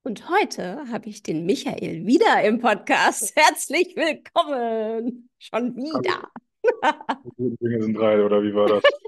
Und heute habe ich den Michael wieder im Podcast. Herzlich willkommen. Schon Alle wieder. guten Dinge sind drei, oder wie war das?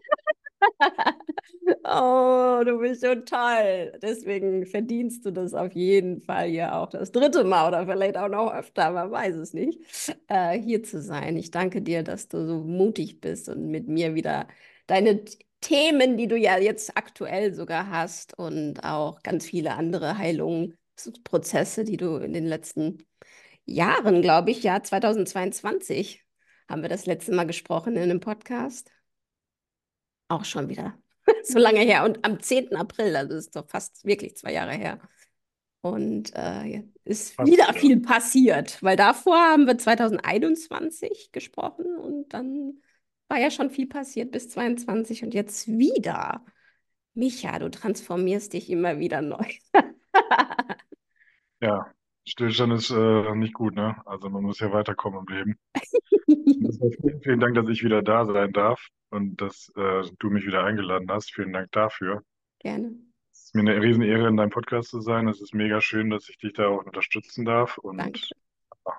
Oh, du bist so toll. Deswegen verdienst du das auf jeden Fall hier auch das dritte Mal oder vielleicht auch noch öfter, man weiß es nicht, hier zu sein. Ich danke dir, dass du so mutig bist und mit mir wieder deine Themen, die du ja jetzt aktuell sogar hast und auch ganz viele andere Heilungsprozesse, die du in den letzten Jahren, glaube ich, ja, 2022 haben wir das letzte Mal gesprochen in einem Podcast. Auch schon wieder so lange her. Und am 10. April, also ist doch fast wirklich 2 Jahre her. Und ist Passt, wieder ja. viel passiert, weil davor haben wir 2021 gesprochen und dann war ja schon viel passiert bis 22 und jetzt wieder. Micha, du transformierst dich immer wieder neu. Ja, Stillstand ist nicht gut, ne? Also man muss ja weiterkommen im Leben. Und deshalb vielen Dank, dass ich wieder da sein darf und dass du mich wieder eingeladen hast. Vielen Dank dafür. Gerne. Es ist mir eine Riesenehre, in deinem Podcast zu sein. Es ist mega schön, dass ich dich da auch unterstützen darf. Und Dankeschön.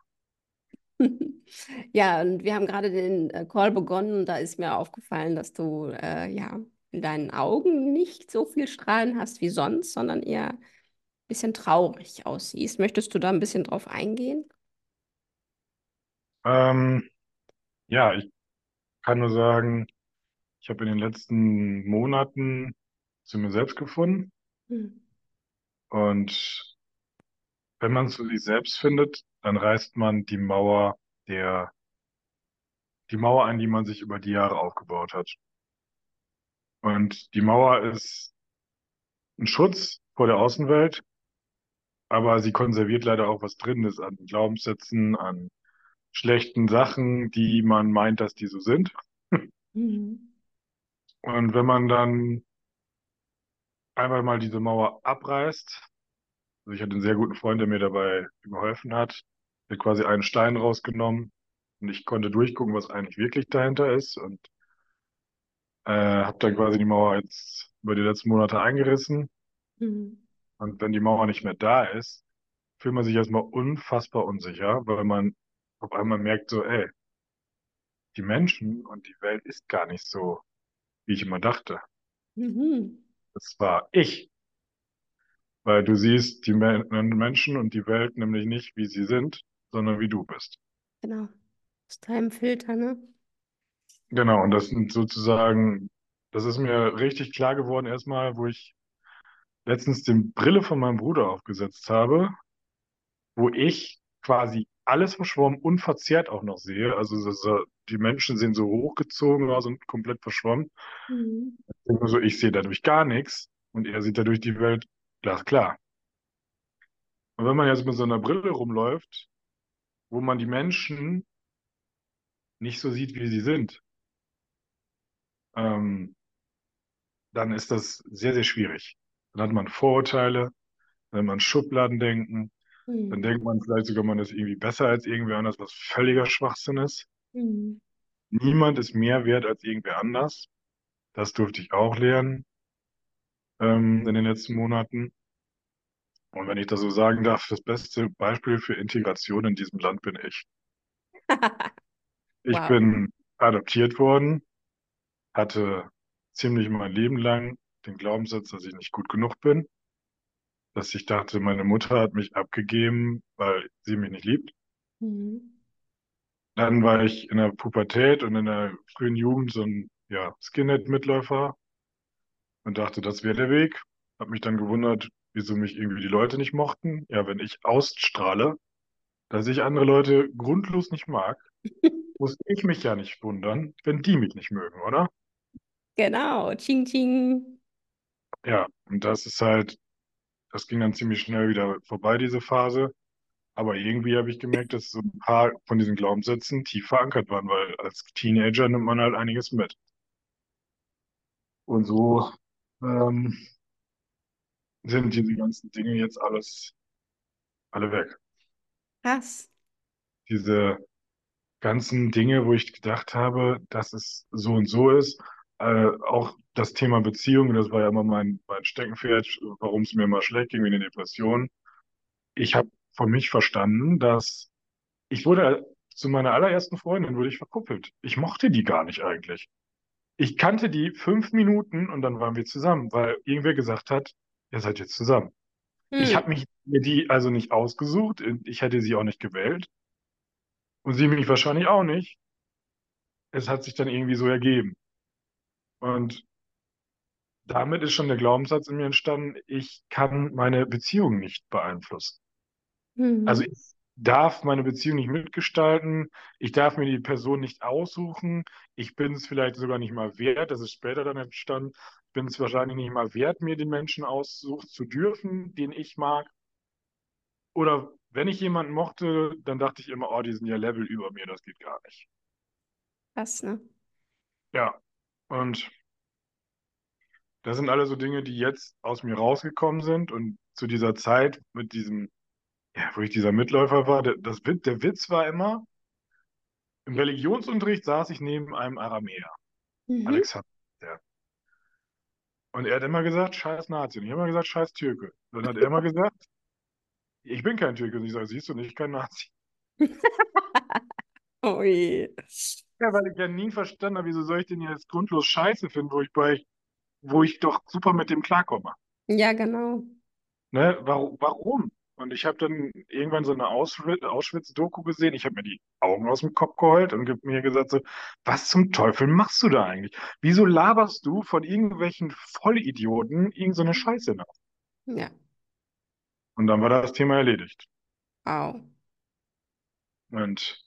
Ja, und wir haben gerade den Call begonnen und da ist mir aufgefallen, dass du ja in deinen Augen nicht so viel Strahlen hast wie sonst, sondern eher ein bisschen traurig aussiehst. Möchtest du da ein bisschen drauf eingehen? ähm, ja, ich kann nur sagen, ich habe in den letzten Monaten zu mir selbst gefunden. Hm. Und wenn man zu sich selbst findet, dann reißt man die Mauer ein, die man sich über die Jahre aufgebaut hat. Und die Mauer ist ein Schutz vor der Außenwelt, aber sie konserviert leider auch, was drin ist an Glaubenssätzen, an schlechten Sachen, die man meint, dass die so sind. Mhm. Und wenn man dann einmal mal diese Mauer abreißt, also ich hatte einen sehr guten Freund, der mir dabei geholfen hat, der hat quasi einen Stein rausgenommen und ich konnte durchgucken, was eigentlich wirklich dahinter ist und habe dann quasi die Mauer jetzt über die letzten Monate eingerissen. Mhm. Und wenn die Mauer nicht mehr da ist, fühlt man sich erstmal unfassbar unsicher, weil man auf einmal merkt so, ey, die Menschen und die Welt ist gar nicht so, wie ich immer dachte. Mhm. Das war ich. Weil du siehst die Menschen und die Welt nämlich nicht, wie sie sind, sondern wie du bist. Genau. Aus deinem Filter, ne? Genau, und das sind sozusagen, das ist mir richtig klar geworden erstmal, wo ich letztens die Brille von meinem Bruder aufgesetzt habe, wo ich quasi alles verschwommen und verzerrt auch noch sehe. Also die Menschen sehen so hochgezogen aus und komplett verschwommen. Mhm. Also ich sehe dadurch gar nichts und er sieht dadurch die Welt glasklar. Und wenn man jetzt mit so einer Brille rumläuft, wo man die Menschen nicht so sieht, wie sie sind, ähm, dann ist das sehr, sehr schwierig. Dann hat man Vorurteile, dann hat man Schubladendenken, dann Mhm. denkt man vielleicht sogar, man ist irgendwie besser als irgendwer anders, was völliger Schwachsinn ist. Mhm. Niemand ist mehr wert als irgendwer anders. Das durfte ich auch lernen in den letzten Monaten. Und wenn ich das so sagen darf, das beste Beispiel für Integration in diesem Land bin ich. Ich Wow. bin adoptiert worden, hatte ziemlich mein Leben lang den Glaubenssatz, dass ich nicht gut genug bin, dass ich dachte, meine Mutter hat mich abgegeben, weil sie mich nicht liebt. Mhm. Dann war ich in der Pubertät und in der frühen Jugend so ein ja, Skinhead-Mitläufer und dachte, das wäre der Weg. Hab mich dann gewundert, wieso mich irgendwie die Leute nicht mochten. Ja, wenn ich ausstrahle, dass ich andere Leute grundlos nicht mag, muss ich mich ja nicht wundern, wenn die mich nicht mögen, oder? Genau. Ching, ching. Ja, und das ist halt, das ging dann ziemlich schnell wieder vorbei, diese Phase. Aber irgendwie habe ich gemerkt, dass so ein paar von diesen Glaubenssätzen tief verankert waren, weil als Teenager nimmt man halt einiges mit. Und so ähm, sind diese ganzen Dinge jetzt alle weg. Krass. Diese ganzen Dinge, wo ich gedacht habe, dass es so und so ist. Auch das Thema Beziehung, das war ja immer mein Steckenpferd, warum es mir immer schlecht ging wie eine Depression. ich habe von mich verstanden, dass ich wurde zu meiner allerersten Freundin wurde ich verkuppelt. Ich mochte die gar nicht eigentlich. Ich kannte die 5 Minuten und dann waren wir zusammen, weil irgendwer gesagt hat, ihr seid jetzt zusammen. Ich Hm. habe mir die also nicht ausgesucht, ich hätte sie auch nicht gewählt und sie mich wahrscheinlich auch nicht. Es hat sich dann irgendwie so ergeben. Und damit ist schon der Glaubenssatz in mir entstanden, ich kann meine Beziehung nicht beeinflussen. Also Mhm. ich darf meine Beziehung nicht mitgestalten, ich darf mir die Person nicht aussuchen, ich bin es vielleicht sogar nicht mal wert, das ist später dann entstanden, ich bin es wahrscheinlich nicht mal wert, mir den Menschen aussuchen zu dürfen, den ich mag. Oder wenn ich jemanden mochte, dann dachte ich immer, oh, die sind ja Level über mir, das geht gar nicht. Krass, ne? Ja, und das sind alle so Dinge, die jetzt aus mir rausgekommen sind und zu dieser Zeit mit diesem, ja, wo ich dieser Mitläufer war, der Witz war immer, im Religionsunterricht saß ich neben einem Aramäer, Mhm. Alexander. Der. Und er hat immer gesagt, scheiß Nazi. Und ich habe immer gesagt, scheiß Türke. Dann hat er immer gesagt, ich bin kein Türke. Und ich sage, siehst du nicht, kein Nazi. Oh je. Ja, weil ich ja nie verstanden habe, wieso soll ich den jetzt grundlos scheiße finden, wo ich doch super mit dem klarkomme. Ja, genau. Ne? Warum? Und ich habe dann irgendwann so eine Auschwitz-Doku gesehen. Ich habe mir die Augen aus dem Kopf geheult und mir gesagt so, was zum Teufel machst du da eigentlich? Wieso laberst du von irgendwelchen Vollidioten irgend so eine Scheiße nach? Ja. Und dann war das Thema erledigt. Au. Und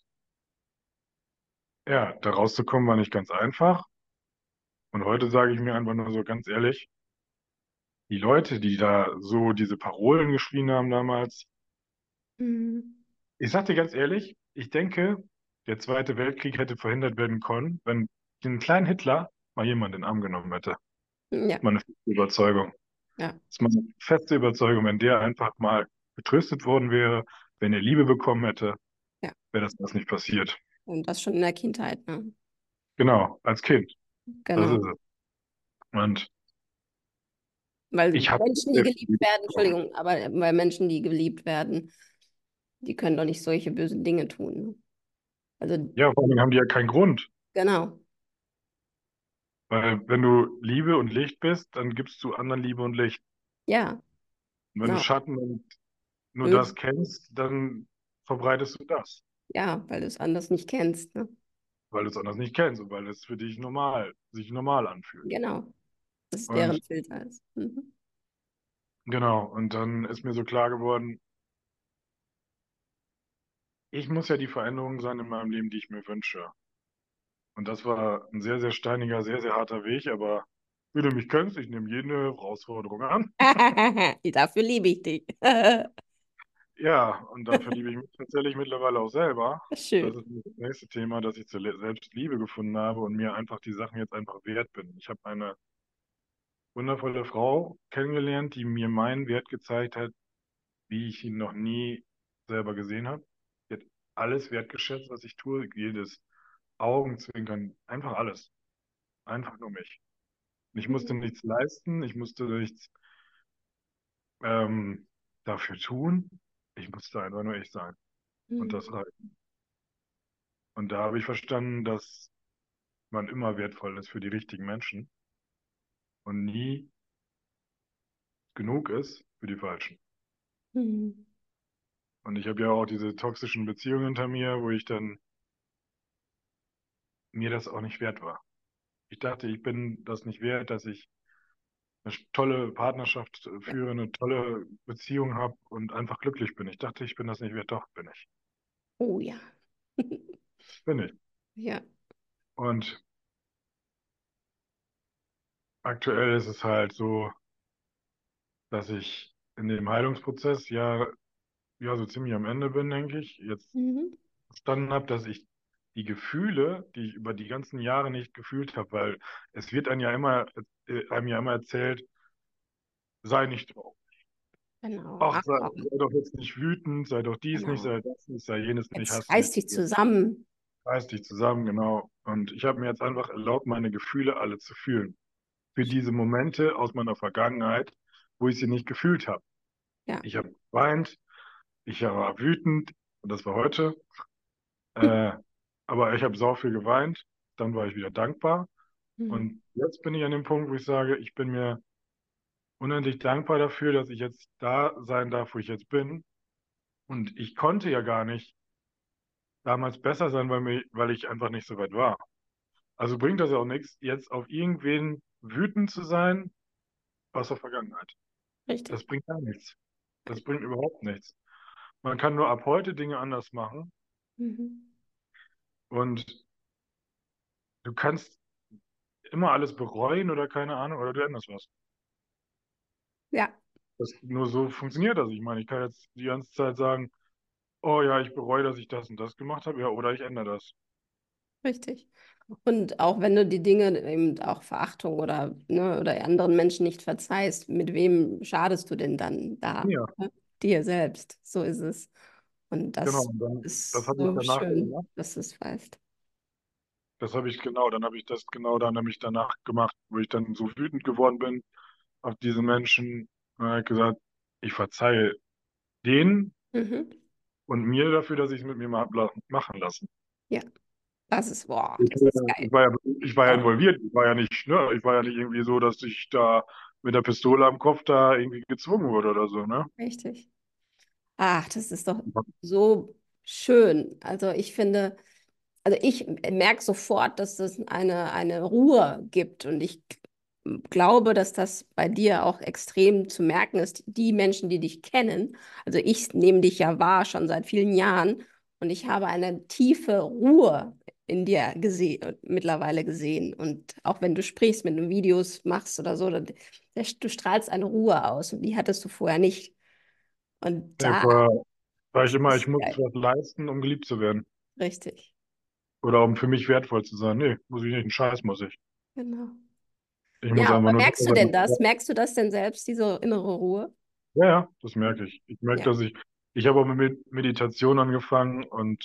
ja, da rauszukommen war nicht ganz einfach. Und heute sage ich mir einfach nur so ganz ehrlich, die Leute, die da so diese Parolen geschrien haben damals, Mhm. ich sag dir ganz ehrlich, ich denke, der Zweite Weltkrieg hätte verhindert werden können, wenn den kleinen Hitler mal jemand in den Arm genommen hätte. Das Ja. ist meine feste Überzeugung. Ja. Das ist meine feste Überzeugung, wenn der einfach mal getröstet worden wäre, wenn er Liebe bekommen hätte, Ja. wäre das nicht passiert. Und das schon in der Kindheit, ne? Genau, als Kind. Das ist Genau. es. Und Weil ich habe Menschen, die sehr viel geliebt Liebe werden, bekommen. Entschuldigung, aber weil Menschen, die geliebt werden, die können doch nicht solche bösen Dinge tun. Ne? Also, Ja, vor allem haben die ja keinen Grund. genau. Weil wenn du Liebe und Licht bist, dann gibst du anderen Liebe und Licht. Ja, Und wenn du genau. Schatten und nur das Böse. kennst, dann verbreitest du das, Ja, weil du es anders nicht kennst. Ne? weil du es anders nicht kennst und weil es für dich normal, sich normal anfühlt. Genau. Das ist Und deren Filter ist. Mhm. genau, und dann ist mir so klar geworden, ich muss ja die Veränderung sein in meinem Leben, die ich mir wünsche. Und das war ein sehr, sehr steiniger, sehr, sehr harter Weg, aber wie du mich kennst, ich nehme jede Herausforderung an. Dafür liebe ich dich. Ja, und dafür liebe ich mich tatsächlich mittlerweile auch selber. Das Schön. ist das nächste Thema, dass ich zur Selbstliebe gefunden habe und mir einfach die Sachen jetzt einfach wert bin. Ich habe eine wundervolle Frau kennengelernt, die mir meinen Wert gezeigt hat, wie ich ihn noch nie selber gesehen habe. Sie hat alles wertgeschätzt, was ich tue, jedes Augenzwinkern, einfach alles. Einfach nur mich. Und ich musste nichts leisten, ich musste nichts ähm, dafür tun. Ich musste einfach nur ich sein. Und das Mhm. reicht. Und da habe ich verstanden, dass man immer wertvoll ist für die richtigen Menschen und nie genug ist für die falschen. Mhm. Und ich habe ja auch diese toxischen Beziehungen hinter mir, wo ich dann mir das auch nicht wert war. Ich dachte, ich bin das nicht wert, dass ich eine tolle Partnerschaft Ja. führe, eine tolle Beziehung habe und einfach glücklich bin. Ich dachte, ich bin das nicht wert. Doch, bin ich. Oh ja. Bin ich. Ja. Und aktuell ist es halt so, dass ich in dem Heilungsprozess ja so ziemlich am Ende bin, denke ich. Jetzt Mhm. verstanden habe, dass ich die Gefühle, die ich über die ganzen Jahre nicht gefühlt habe, weil es wird einem ja immer erzählt, sei nicht traurig. Genau. Ach, Ach komm. sei doch jetzt nicht wütend, sei doch dies nicht, Genau. sei das nicht, sei jenes nicht, Jetzt hast du reiß nicht dich gesehen. zusammen. Reiß dich zusammen, genau. Und ich habe mir jetzt einfach erlaubt, meine Gefühle alle zu fühlen. Für diese Momente aus meiner Vergangenheit, wo ich sie nicht gefühlt habe. Ja. Ich habe geweint, Ich war wütend und das war heute. Äh, aber ich habe sau viel geweint. Dann war ich wieder dankbar. Mhm. Und jetzt bin ich an dem Punkt, wo ich sage, ich bin mir unendlich dankbar dafür, dass ich jetzt da sein darf, wo ich jetzt bin. Und ich konnte ja gar nicht damals besser sein, weil ich einfach nicht so weit war. Also bringt das ja auch nichts, jetzt auf irgendwen wütend zu sein aus der Vergangenheit. Das Richtig. bringt gar nichts. Das bringt überhaupt nichts. Man kann nur ab heute Dinge anders machen Mhm. und du kannst immer alles bereuen oder keine Ahnung, oder du änderst was. Ja, Nur so funktioniert das. Ich meine, ich kann jetzt die ganze Zeit sagen, oh ja, ich bereue, dass ich das und das gemacht habe, ja, oder ich ändere das. richtig. Und auch wenn du die Dinge eben auch Verachtung oder, ne, oder anderen Menschen nicht verzeihst, mit wem schadest du denn dann da? Ja, Ne? Dir selbst. So ist es. Und genau. das Und dann, das ist habe ich so danach schön, gemacht. dass du es weißt. Das habe ich genau, dann habe ich das genau dann nämlich danach gemacht, wo ich dann so wütend geworden bin auf diese Menschen. Und habe gesagt, ich verzeihe denen Mhm. und mir dafür, dass ich es mit mir mal hab machen lassen. Ja, das ist, boah, Ich, das ist ich geil. war ja, ich war ja Ja, involviert. Ich war ja nicht, ne, ich war ja nicht irgendwie so, dass ich da mit der Pistole am Kopf da irgendwie gezwungen wurde oder so, ne? richtig. Ach, das ist doch so schön. Also ich finde, also ich merke sofort, dass es eine Ruhe gibt und ich glaube, dass das bei dir auch extrem zu merken ist. Die Menschen, die dich kennen, also ich nehme dich ja wahr schon seit vielen Jahren und ich habe eine tiefe Ruhe in dir mittlerweile gesehen. Und auch wenn du sprichst, wenn du Videos machst oder so, du strahlst eine Ruhe aus und die hattest du vorher nicht. Und Nee, da vorher war ich ist immer, ich es muss geil. was leisten, um geliebt zu werden. Richtig, Oder um für mich wertvoll zu sein. Nee, muss ich nicht. Einen Scheiß muss ich. genau. Ich muss Ja, einfach aber nur da merkst du denn sein. das? Merkst du das denn selbst, diese innere Ruhe? Ja, ja, das merke ich. Ich merke, Ja, ich habe auch mit Meditation angefangen und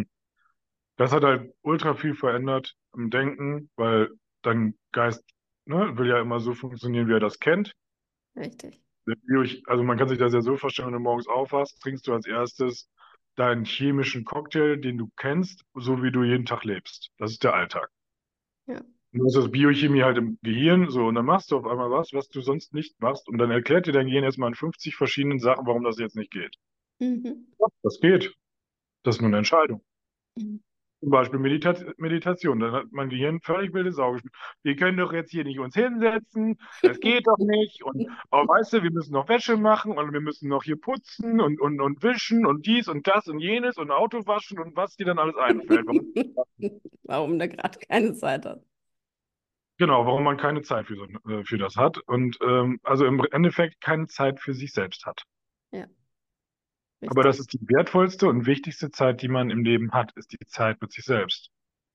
das hat halt ultra viel verändert im Denken, weil dein Geist, ne, will ja immer so funktionieren, wie er das kennt. richtig. Also man kann sich das ja so vorstellen, wenn du morgens aufwachst, trinkst du als erstes deinen chemischen Cocktail, den du kennst, so wie du jeden Tag lebst. Das ist der Alltag. Ja. Du hast das Biochemie halt im Gehirn, so, und dann machst du auf einmal was du sonst nicht machst, und dann erklärt dir dein Gehirn erstmal in 50 verschiedenen Sachen, warum das jetzt nicht geht. Mhm. Ja, das geht. Das ist nur eine Entscheidung. Mhm. Zum Beispiel Meditation. Dann hat mein Gehirn völlig wilde Sau gespielt. Wir können doch jetzt hier nicht uns hinsetzen. Das geht doch nicht. Und oh, weißt du, wir müssen noch Wäsche machen und wir müssen noch hier putzen und wischen und dies und das und jenes und Auto waschen und was dir dann alles einfällt. Warum, Warum da gerade keine Zeit hat. genau, warum man keine Zeit für das hat und also im Endeffekt keine Zeit für sich selbst hat. Ja, Aber richtig. das ist die wertvollste und wichtigste Zeit, die man im Leben hat, ist die Zeit mit sich selbst.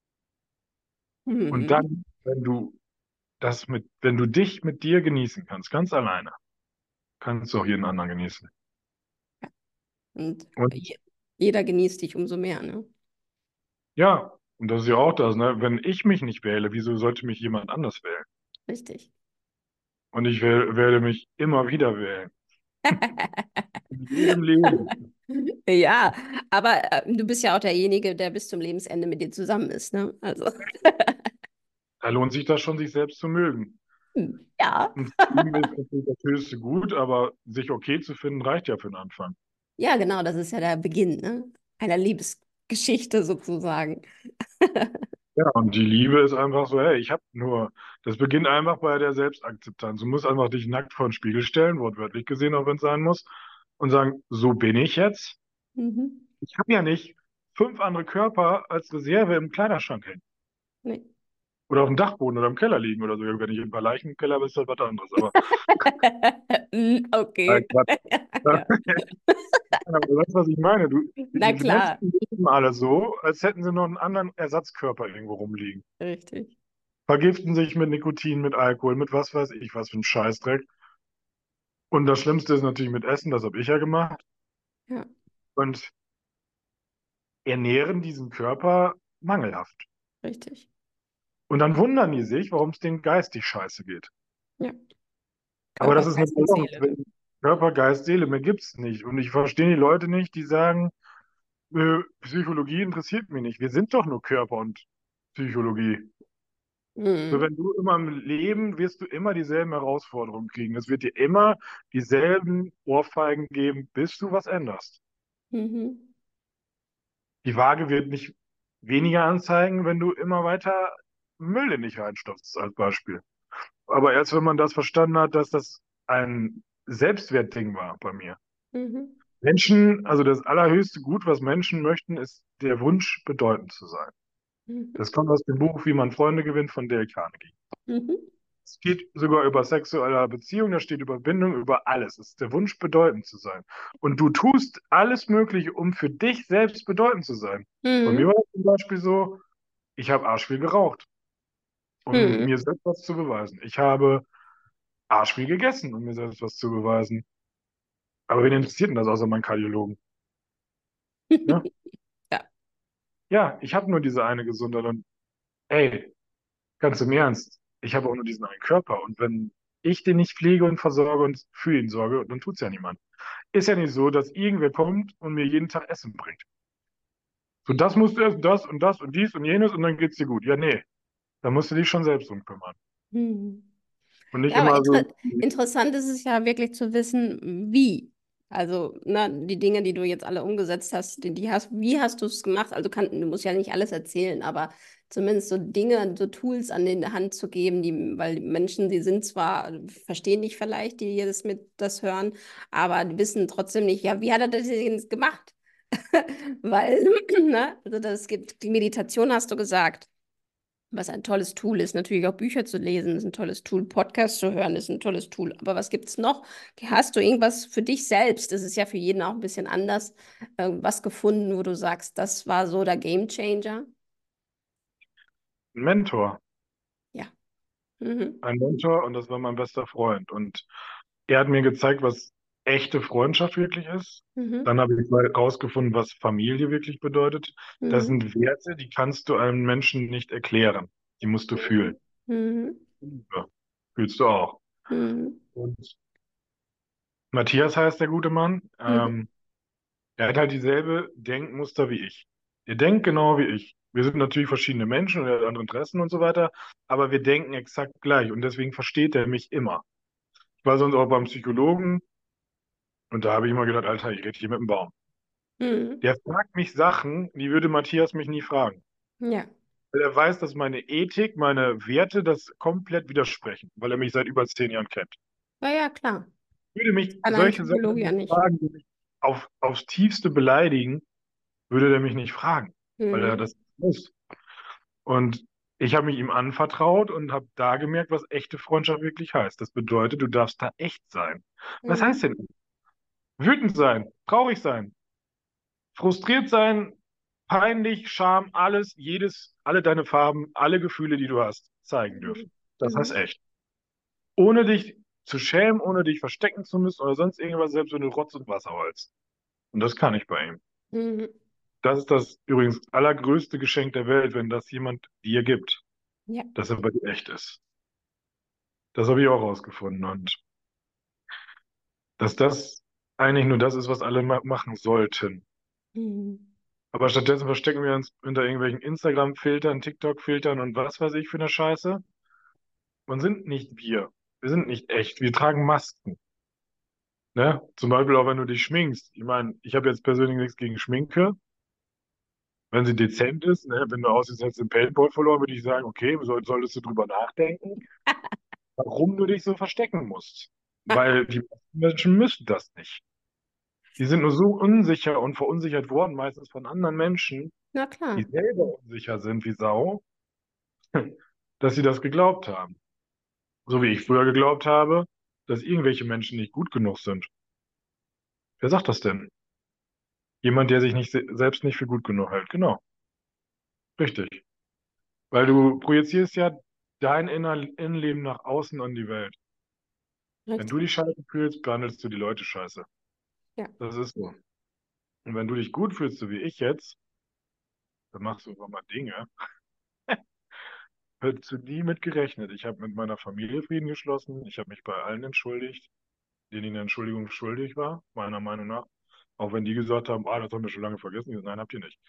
Und Mhm. dann, wenn du dich mit dir genießen kannst, ganz alleine, kannst du auch jeden anderen genießen. Ja. Und Und jeder genießt dich umso mehr, ne? ja, und das ist ja auch das, ne? Wenn ich mich nicht wähle, wieso sollte mich jemand anders wählen? Richtig. Und ich werde mich immer wieder wählen. In jedem Leben. Ja, aber du bist ja auch derjenige, der bis zum Lebensende mit dir zusammen ist, ne? Also, Da lohnt sich das schon, sich selbst zu mögen. ja. Und lieben ist natürlich das höchste Gut, aber sich okay zu finden, reicht ja für den Anfang. Ja, genau, das ist ja der Beginn, ne? Einer Liebesgeschichte sozusagen. Ja, und die Liebe ist einfach so, hey, das beginnt einfach bei der Selbstakzeptanz. Du musst einfach dich nackt vor den Spiegel stellen, wortwörtlich gesehen, auch wenn es sein muss, und sagen, so bin ich jetzt. Mhm. Ich habe ja nicht 5 andere Körper als Reserve im Kleiderschrank hängen. Nee. Oder auf dem Dachboden oder im Keller liegen oder so. Ja, wenn ich ein paar Leichen im Keller habe, ist das was anderes. Aber Okay. Quatsch. Ja. Aber du weißt, was ich meine. Na Die klar, Menschen leben alle so, als hätten sie noch einen anderen Ersatzkörper irgendwo rumliegen. richtig. Vergiften sich mit Nikotin, mit Alkohol, mit was weiß ich, was für ein Scheißdreck. Und das Schlimmste ist natürlich mit Essen, das habe ich ja gemacht. Ja, Und ernähren diesen Körper mangelhaft. richtig. Und dann wundern die sich, warum es denen geistig scheiße geht. Ja, Aber Körper, das ist eine Geist und Balance. Seele, ne? Körper, Geist, Seele, mehr gibt's nicht. Und ich verstehe die Leute nicht, die sagen, Psychologie interessiert mich nicht. Wir sind doch nur Körper und Psychologie. So, Mhm. wenn du immer im Leben wirst du immer dieselben Herausforderungen kriegen. Es wird dir immer dieselben Ohrfeigen geben, bis du was änderst. Mhm. Die Waage wird nicht weniger anzeigen, wenn du immer weiter Müll in dich reinstopfst, als Beispiel. Aber erst wenn man das verstanden hat, dass das ein Selbstwertding war bei mir. Mhm. Menschen, also das allerhöchste Gut, was Menschen möchten, ist der Wunsch, bedeutend zu sein. Mhm. Das kommt aus dem Buch Wie man Freunde gewinnt von Dale Carnegie. Mhm. Es geht sogar über sexuelle Beziehungen, da steht über Bindung, über alles. Es ist der Wunsch, bedeutend zu sein. Und du tust alles Mögliche, um für dich selbst bedeutend zu sein. Bei mir Mhm. war es zum Beispiel so, ich habe arschviel geraucht, um Mhm. mir selbst was zu beweisen. Ich habe arschviel gegessen, um mir selbst was zu beweisen. Aber wen interessiert denn das außer meinen Kardiologen? Ne? Ja. Ja, ich habe nur diese eine Gesundheit und ey, ganz im Ernst, ich habe auch nur diesen einen Körper und wenn ich den nicht pflege und versorge und für ihn sorge, dann tut's ja niemand. Ist ja nicht so, dass irgendwer kommt und mir jeden Tag Essen bringt. So, das musst du essen, das und dies und jenes und dann geht's dir gut. Ja, nee, da musst du dich schon selbst drum kümmern. Mhm. Und nicht Ja, aber immer so, interessant ist es ja wirklich zu wissen, wie. Also, ne, die Dinge, die du jetzt alle umgesetzt hast, wie hast du es gemacht? Also, du musst ja nicht alles erzählen, aber zumindest so Dinge, so Tools an die Hand zu geben, weil die Menschen, die sind zwar, verstehen dich vielleicht, die jetzt das hören, aber die wissen trotzdem nicht, ja, wie hat er das jetzt gemacht? Weil, ne, also das gibt, die Meditation hast du gesagt. Was ein tolles Tool ist. Natürlich auch Bücher zu lesen ist ein tolles Tool. Podcasts zu hören ist ein tolles Tool. Aber was gibt es noch? Hast du irgendwas für dich selbst? Das ist ja für jeden auch ein bisschen anders. Was gefunden, wo du sagst, das war so der Game Changer? ein Mentor. Ja. Mhm. Ein Mentor und das war mein bester Freund. Und er hat mir gezeigt, was echte Freundschaft wirklich ist. Mhm. Dann habe ich mal rausgefunden, was Familie wirklich bedeutet. Das Mhm. sind Werte, die kannst du einem Menschen nicht erklären. Die musst du fühlen. Mhm. Mhm. Ja, fühlst du auch. Mhm. Und Matthias heißt der gute Mann. Mhm. Er hat halt dieselbe Denkmuster wie ich. Er denkt genau wie ich. Wir sind natürlich verschiedene Menschen und er hat andere Interessen und so weiter, aber wir denken exakt gleich und deswegen versteht er mich immer. Ich war sonst auch beim Psychologen und da habe ich immer gedacht, Alter, ich rede hier mit dem Baum. Mhm. Der fragt mich Sachen, die würde Matthias mich nie fragen. Ja. Weil er weiß, dass meine Ethik, meine Werte das komplett widersprechen, weil er mich seit über 10 Jahren kennt. Ja, ja, klar. Würde mich Kann ein solche Psychologe Sachen ja nicht nicht. fragen, die mich aufs Tiefste beleidigen, würde er mich nicht fragen, weil er Mhm. das muss. Und ich habe mich ihm anvertraut und habe da gemerkt, was echte Freundschaft wirklich heißt. Das bedeutet, du darfst da echt sein. Was heißt Mhm. denn? Wütend sein, traurig sein, frustriert sein, peinlich, Scham, alles, alle deine Farben, alle Gefühle, die du hast, zeigen dürfen. Mhm. Das heißt Mhm. echt. Ohne dich zu schämen, ohne dich verstecken zu müssen oder sonst irgendwas, selbst wenn du Rotz und Wasser holst. Und das kann ich bei ihm. Mhm. Das ist das übrigens allergrößte Geschenk der Welt, wenn das jemand dir gibt, Ja. dass er bei dir echt ist. Das habe ich auch rausgefunden. Und dass das eigentlich nur das ist, was alle machen sollten. Mhm. Aber stattdessen verstecken wir uns hinter irgendwelchen Instagram-Filtern, TikTok-Filtern und was weiß ich für eine Scheiße und sind nicht wir. Wir sind nicht echt. Wir tragen Masken. Ne? Zum Beispiel auch wenn du dich schminkst. Ich meine, ich habe jetzt persönlich nichts gegen Schminke. Wenn sie dezent ist, ne? Wenn du aussiehst, als hättest du den Paintball verloren, würde ich sagen, okay, solltest du drüber nachdenken, warum du dich so verstecken musst. Weil die meisten Menschen müssen das nicht. Die sind nur so unsicher und verunsichert worden, meistens von anderen Menschen, Na die klar. selber unsicher sind wie Sau, dass sie das geglaubt haben. So wie ich früher geglaubt habe, dass irgendwelche Menschen nicht gut genug sind. Wer sagt das denn? Jemand, der sich nicht selbst nicht für gut genug hält. Genau, richtig. Weil du projizierst ja dein Innenleben nach außen an die Welt. Wenn du Richtig. dich scheiße fühlst, behandelst du die Leute scheiße. Ja. Das ist so. Und wenn du dich gut fühlst, so wie ich jetzt, dann machst du einfach mal Dinge. Hättest du nie mit gerechnet. Ich habe mit meiner Familie Frieden geschlossen. Ich habe mich bei allen entschuldigt, denen ich eine Entschuldigung schuldig war, meiner Meinung nach. Auch wenn die gesagt haben, das haben wir schon lange vergessen. Ich so, nein, habt ihr nicht.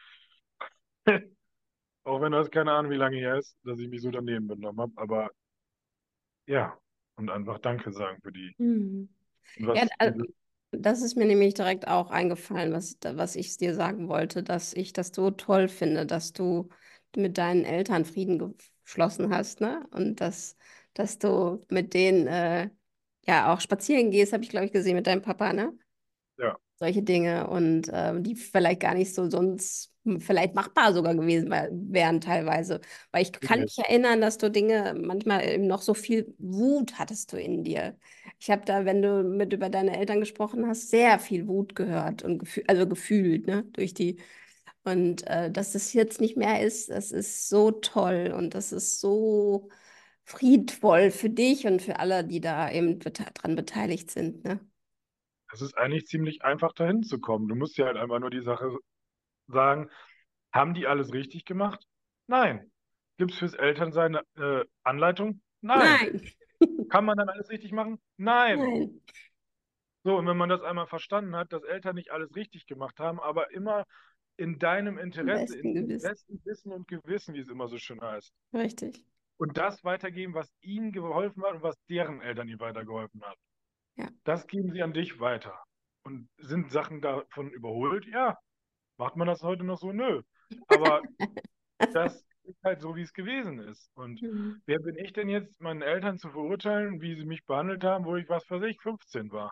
Auch wenn das keine Ahnung, wie lange her ist, dass ich mich so daneben benommen habe. Aber ja, und einfach Danke sagen für die. Mhm. Und Ja, was diese, das ist mir nämlich direkt auch eingefallen, was ich dir sagen wollte, dass ich das so toll finde, dass du mit deinen Eltern Frieden geschlossen hast, ne? Und dass du mit denen ja auch spazieren gehst, habe ich, glaube ich, gesehen mit deinem Papa, ne? ja, Solche Dinge und die vielleicht gar nicht so sonst vielleicht machbar sogar gewesen wären teilweise. Weil ich kann nee, mich erinnern, dass du Dinge manchmal eben noch so viel Wut hattest du in dir. Ich habe da, wenn du mit über deine Eltern gesprochen hast, sehr viel Wut gehört und also gefühlt, ne, durch die. Und dass das jetzt nicht mehr ist, das ist so toll und das ist so friedvoll für dich und für alle, die da eben dran beteiligt sind, ne? es ist eigentlich ziemlich einfach, dahin zu kommen. Du musst dir halt einfach nur die Sache sagen, haben die alles richtig gemacht? Nein. Gibt es fürs Elternsein eine Anleitung? Nein. Nein. Kann man dann alles richtig machen? Nein. Nein, So, und wenn man das einmal verstanden hat, dass Eltern nicht alles richtig gemacht haben, aber immer in deinem am Interesse, in besten ihrem gewiss. besten Wissen und Gewissen, wie es immer so schön heißt, Richtig. und das weitergeben, was ihnen geholfen hat und was deren Eltern ihnen weitergeholfen hat, Ja. das geben sie an dich weiter. Und sind Sachen davon überholt? Ja. Macht man das heute noch so? Nö. Aber das ist halt so, wie es gewesen ist. Und Mhm. wer bin ich denn jetzt, meinen Eltern zu verurteilen, wie sie mich behandelt haben, wo ich, was weiß ich, 15 war?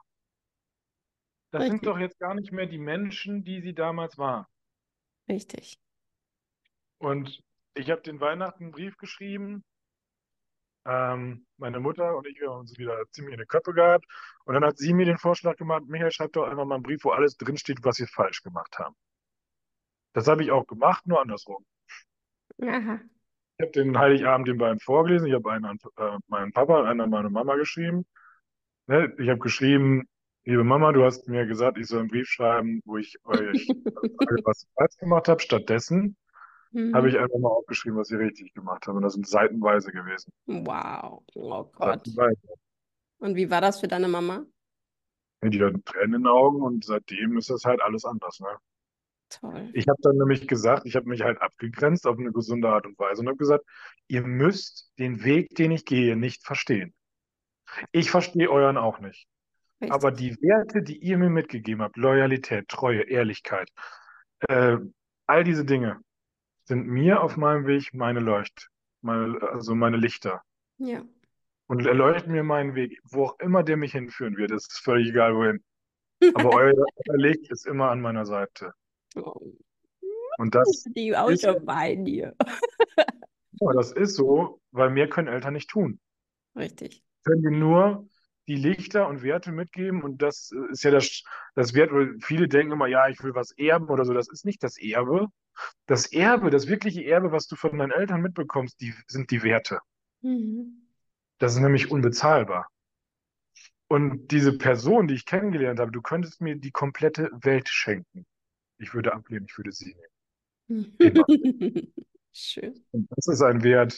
Das sind Richtig. doch jetzt gar nicht mehr die Menschen, die sie damals waren. Richtig. Und ich habe den Weihnachten einen Brief geschrieben. Meine Mutter und ich haben uns wieder ziemlich in die Köpfe gehabt. Und dann hat sie mir den Vorschlag gemacht, Michael, schreib doch einfach mal einen Brief, wo alles drinsteht, was wir falsch gemacht haben. Das habe ich auch gemacht, nur andersrum. Aha. Ich habe den Heiligabend den beiden vorgelesen. Ich habe einen an meinen Papa und einen an meine Mama geschrieben. Ne? Ich habe geschrieben, liebe Mama, du hast mir gesagt, ich soll einen Brief schreiben, wo ich euch sage, was ich falsch gemacht habe. Stattdessen habe Mhm. ich einfach mal aufgeschrieben, was ich richtig gemacht habe. Und das sind seitenweise gewesen. Wow. Oh Gott. Seitenweise. Und wie war das für deine Mama? Die hatten Tränen in den Augen und seitdem ist das halt alles anders. Ne? Toll. Ich habe dann nämlich gesagt, ich habe mich halt abgegrenzt auf eine gesunde Art und Weise und habe gesagt, ihr müsst den Weg, den ich gehe, nicht verstehen. Ich verstehe euren auch nicht. Aber Richtig. die Werte, die ihr mir mitgegeben habt, Loyalität, Treue, Ehrlichkeit, äh, all diese Dinge sind mir auf meinem Weg also meine Lichter. Ja. Und erleuchten mir meinen Weg, wo auch immer der mich hinführen wird. Es ist völlig egal, wohin. Aber euer Licht ist immer an meiner Seite. Oh, Und das die auch ist, schon weinen hier. ja, das ist so, weil mehr können Eltern nicht tun. Richtig. Können dir nur die Lichter und Werte mitgeben. Und das ist ja das Wert, weil viele denken immer, ja, ich will was erben oder so. Das ist nicht das Erbe. Das Erbe, das wirkliche Erbe, was du von deinen Eltern mitbekommst, sind die Werte. Mhm. Das ist nämlich unbezahlbar. Und diese Person, die ich kennengelernt habe, du könntest mir die komplette Welt schenken. Ich würde ablehnen, ich würde sie nehmen. Immer. Schön. Und das ist ein Wert,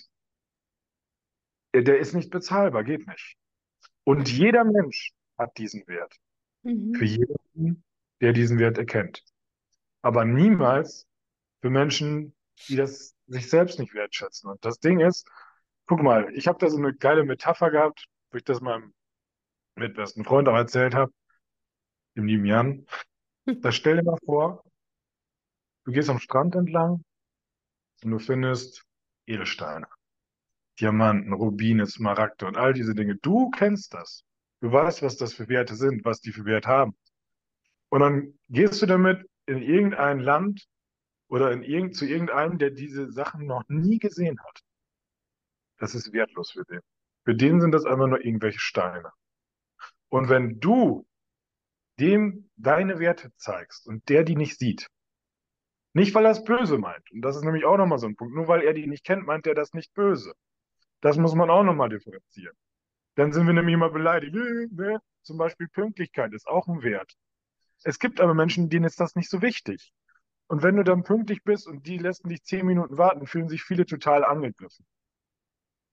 der ist nicht bezahlbar, geht nicht. Und jeder Mensch hat diesen Wert. Für Mhm. jeden, der diesen Wert erkennt. Aber niemals für Menschen, die das sich selbst nicht wertschätzen. Und das Ding ist, guck mal, ich habe da so eine geile Metapher gehabt, wo ich das meinem mitbesten Freund auch erzählt habe, dem lieben Jan. Da stell dir mal vor, du gehst am Strand entlang und du findest Edelsteine, Diamanten, Rubine, Smaragde und all diese Dinge. Du kennst das. Du weißt, was das für Werte sind, was die für Wert haben. Und dann gehst du damit in irgendein Land oder zu irgendeinem, der diese Sachen noch nie gesehen hat. Das ist wertlos für den. Für den sind das einfach nur irgendwelche Steine. Und wenn du dem deine Werte zeigst und der die nicht sieht, nicht weil er es böse meint, und das ist nämlich auch nochmal so ein Punkt, nur weil er die nicht kennt, meint er das nicht böse. Das muss man auch nochmal differenzieren. Dann sind wir nämlich immer beleidigt. Ne? Zum Beispiel Pünktlichkeit ist auch ein Wert. Es gibt aber Menschen, denen ist das nicht so wichtig. Und wenn du dann pünktlich bist und die lassen dich 10 Minuten warten, fühlen sich viele total angegriffen.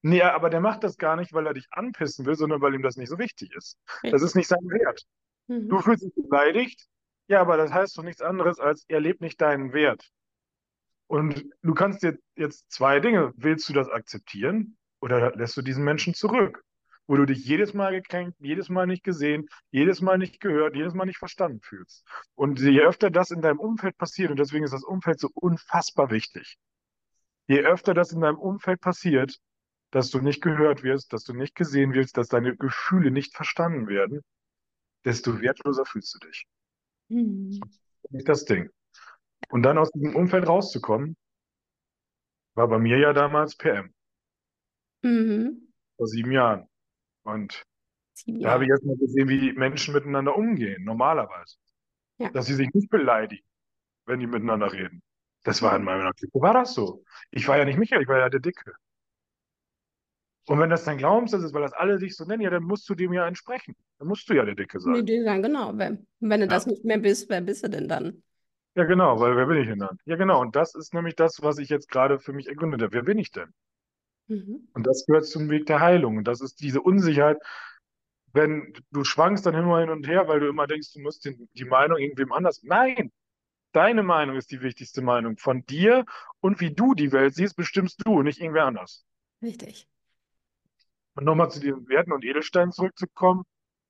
Nee, aber der macht das gar nicht, weil er dich anpissen will, sondern weil ihm das nicht so wichtig ist. Das ist Richtig. nicht sein Wert. Du Mhm. fühlst dich beleidigt, ja, aber das heißt doch nichts anderes, als er lebt nicht deinen Wert. Und du kannst dir jetzt zwei Dinge, willst du das akzeptieren oder lässt du diesen Menschen zurück, wo du dich jedes Mal gekränkt, jedes Mal nicht gesehen, jedes Mal nicht gehört, jedes Mal nicht verstanden fühlst. Und je öfter das in deinem Umfeld passiert, und deswegen ist das Umfeld so unfassbar wichtig, je öfter das in deinem Umfeld passiert, dass du nicht gehört wirst, dass du nicht gesehen wirst, dass deine Gefühle nicht verstanden werden, desto wertloser fühlst du dich. Mhm. Nicht das Ding. Und dann aus diesem Umfeld rauszukommen, war bei mir ja damals PM, Mhm. vor 7 Jahren. Und Sieben da habe Jahre. ich erst mal gesehen, wie Menschen miteinander umgehen, normalerweise. Ja. Dass sie sich nicht beleidigen, wenn die miteinander reden. Das war in Mhm. meiner Clique, war das so. Ich war ja nicht Michael, ich war ja der Dicke. Und wenn das dein Glaubenssatz ist, weil das alle sich so nennen, ja, dann musst du dem ja entsprechen. Dann musst du ja der Dicke sein. Nee, die sagen, genau, wenn du das Ja. nicht mehr bist, wer bist du denn dann? Ja, genau, weil wer bin ich denn dann? Ja, genau. Und das ist nämlich das, was ich jetzt gerade für mich ergründet habe. Wer bin ich denn? Mhm. Und das gehört zum Weg der Heilung. Und das ist diese Unsicherheit, wenn du schwankst dann immer hin und her, weil du immer denkst, du musst die Meinung irgendwem anders. Nein, deine Meinung ist die wichtigste Meinung. Von dir und wie du die Welt siehst, bestimmst du, nicht irgendwer anders. Richtig. Und nochmal zu diesen Werten und Edelsteinen zurückzukommen,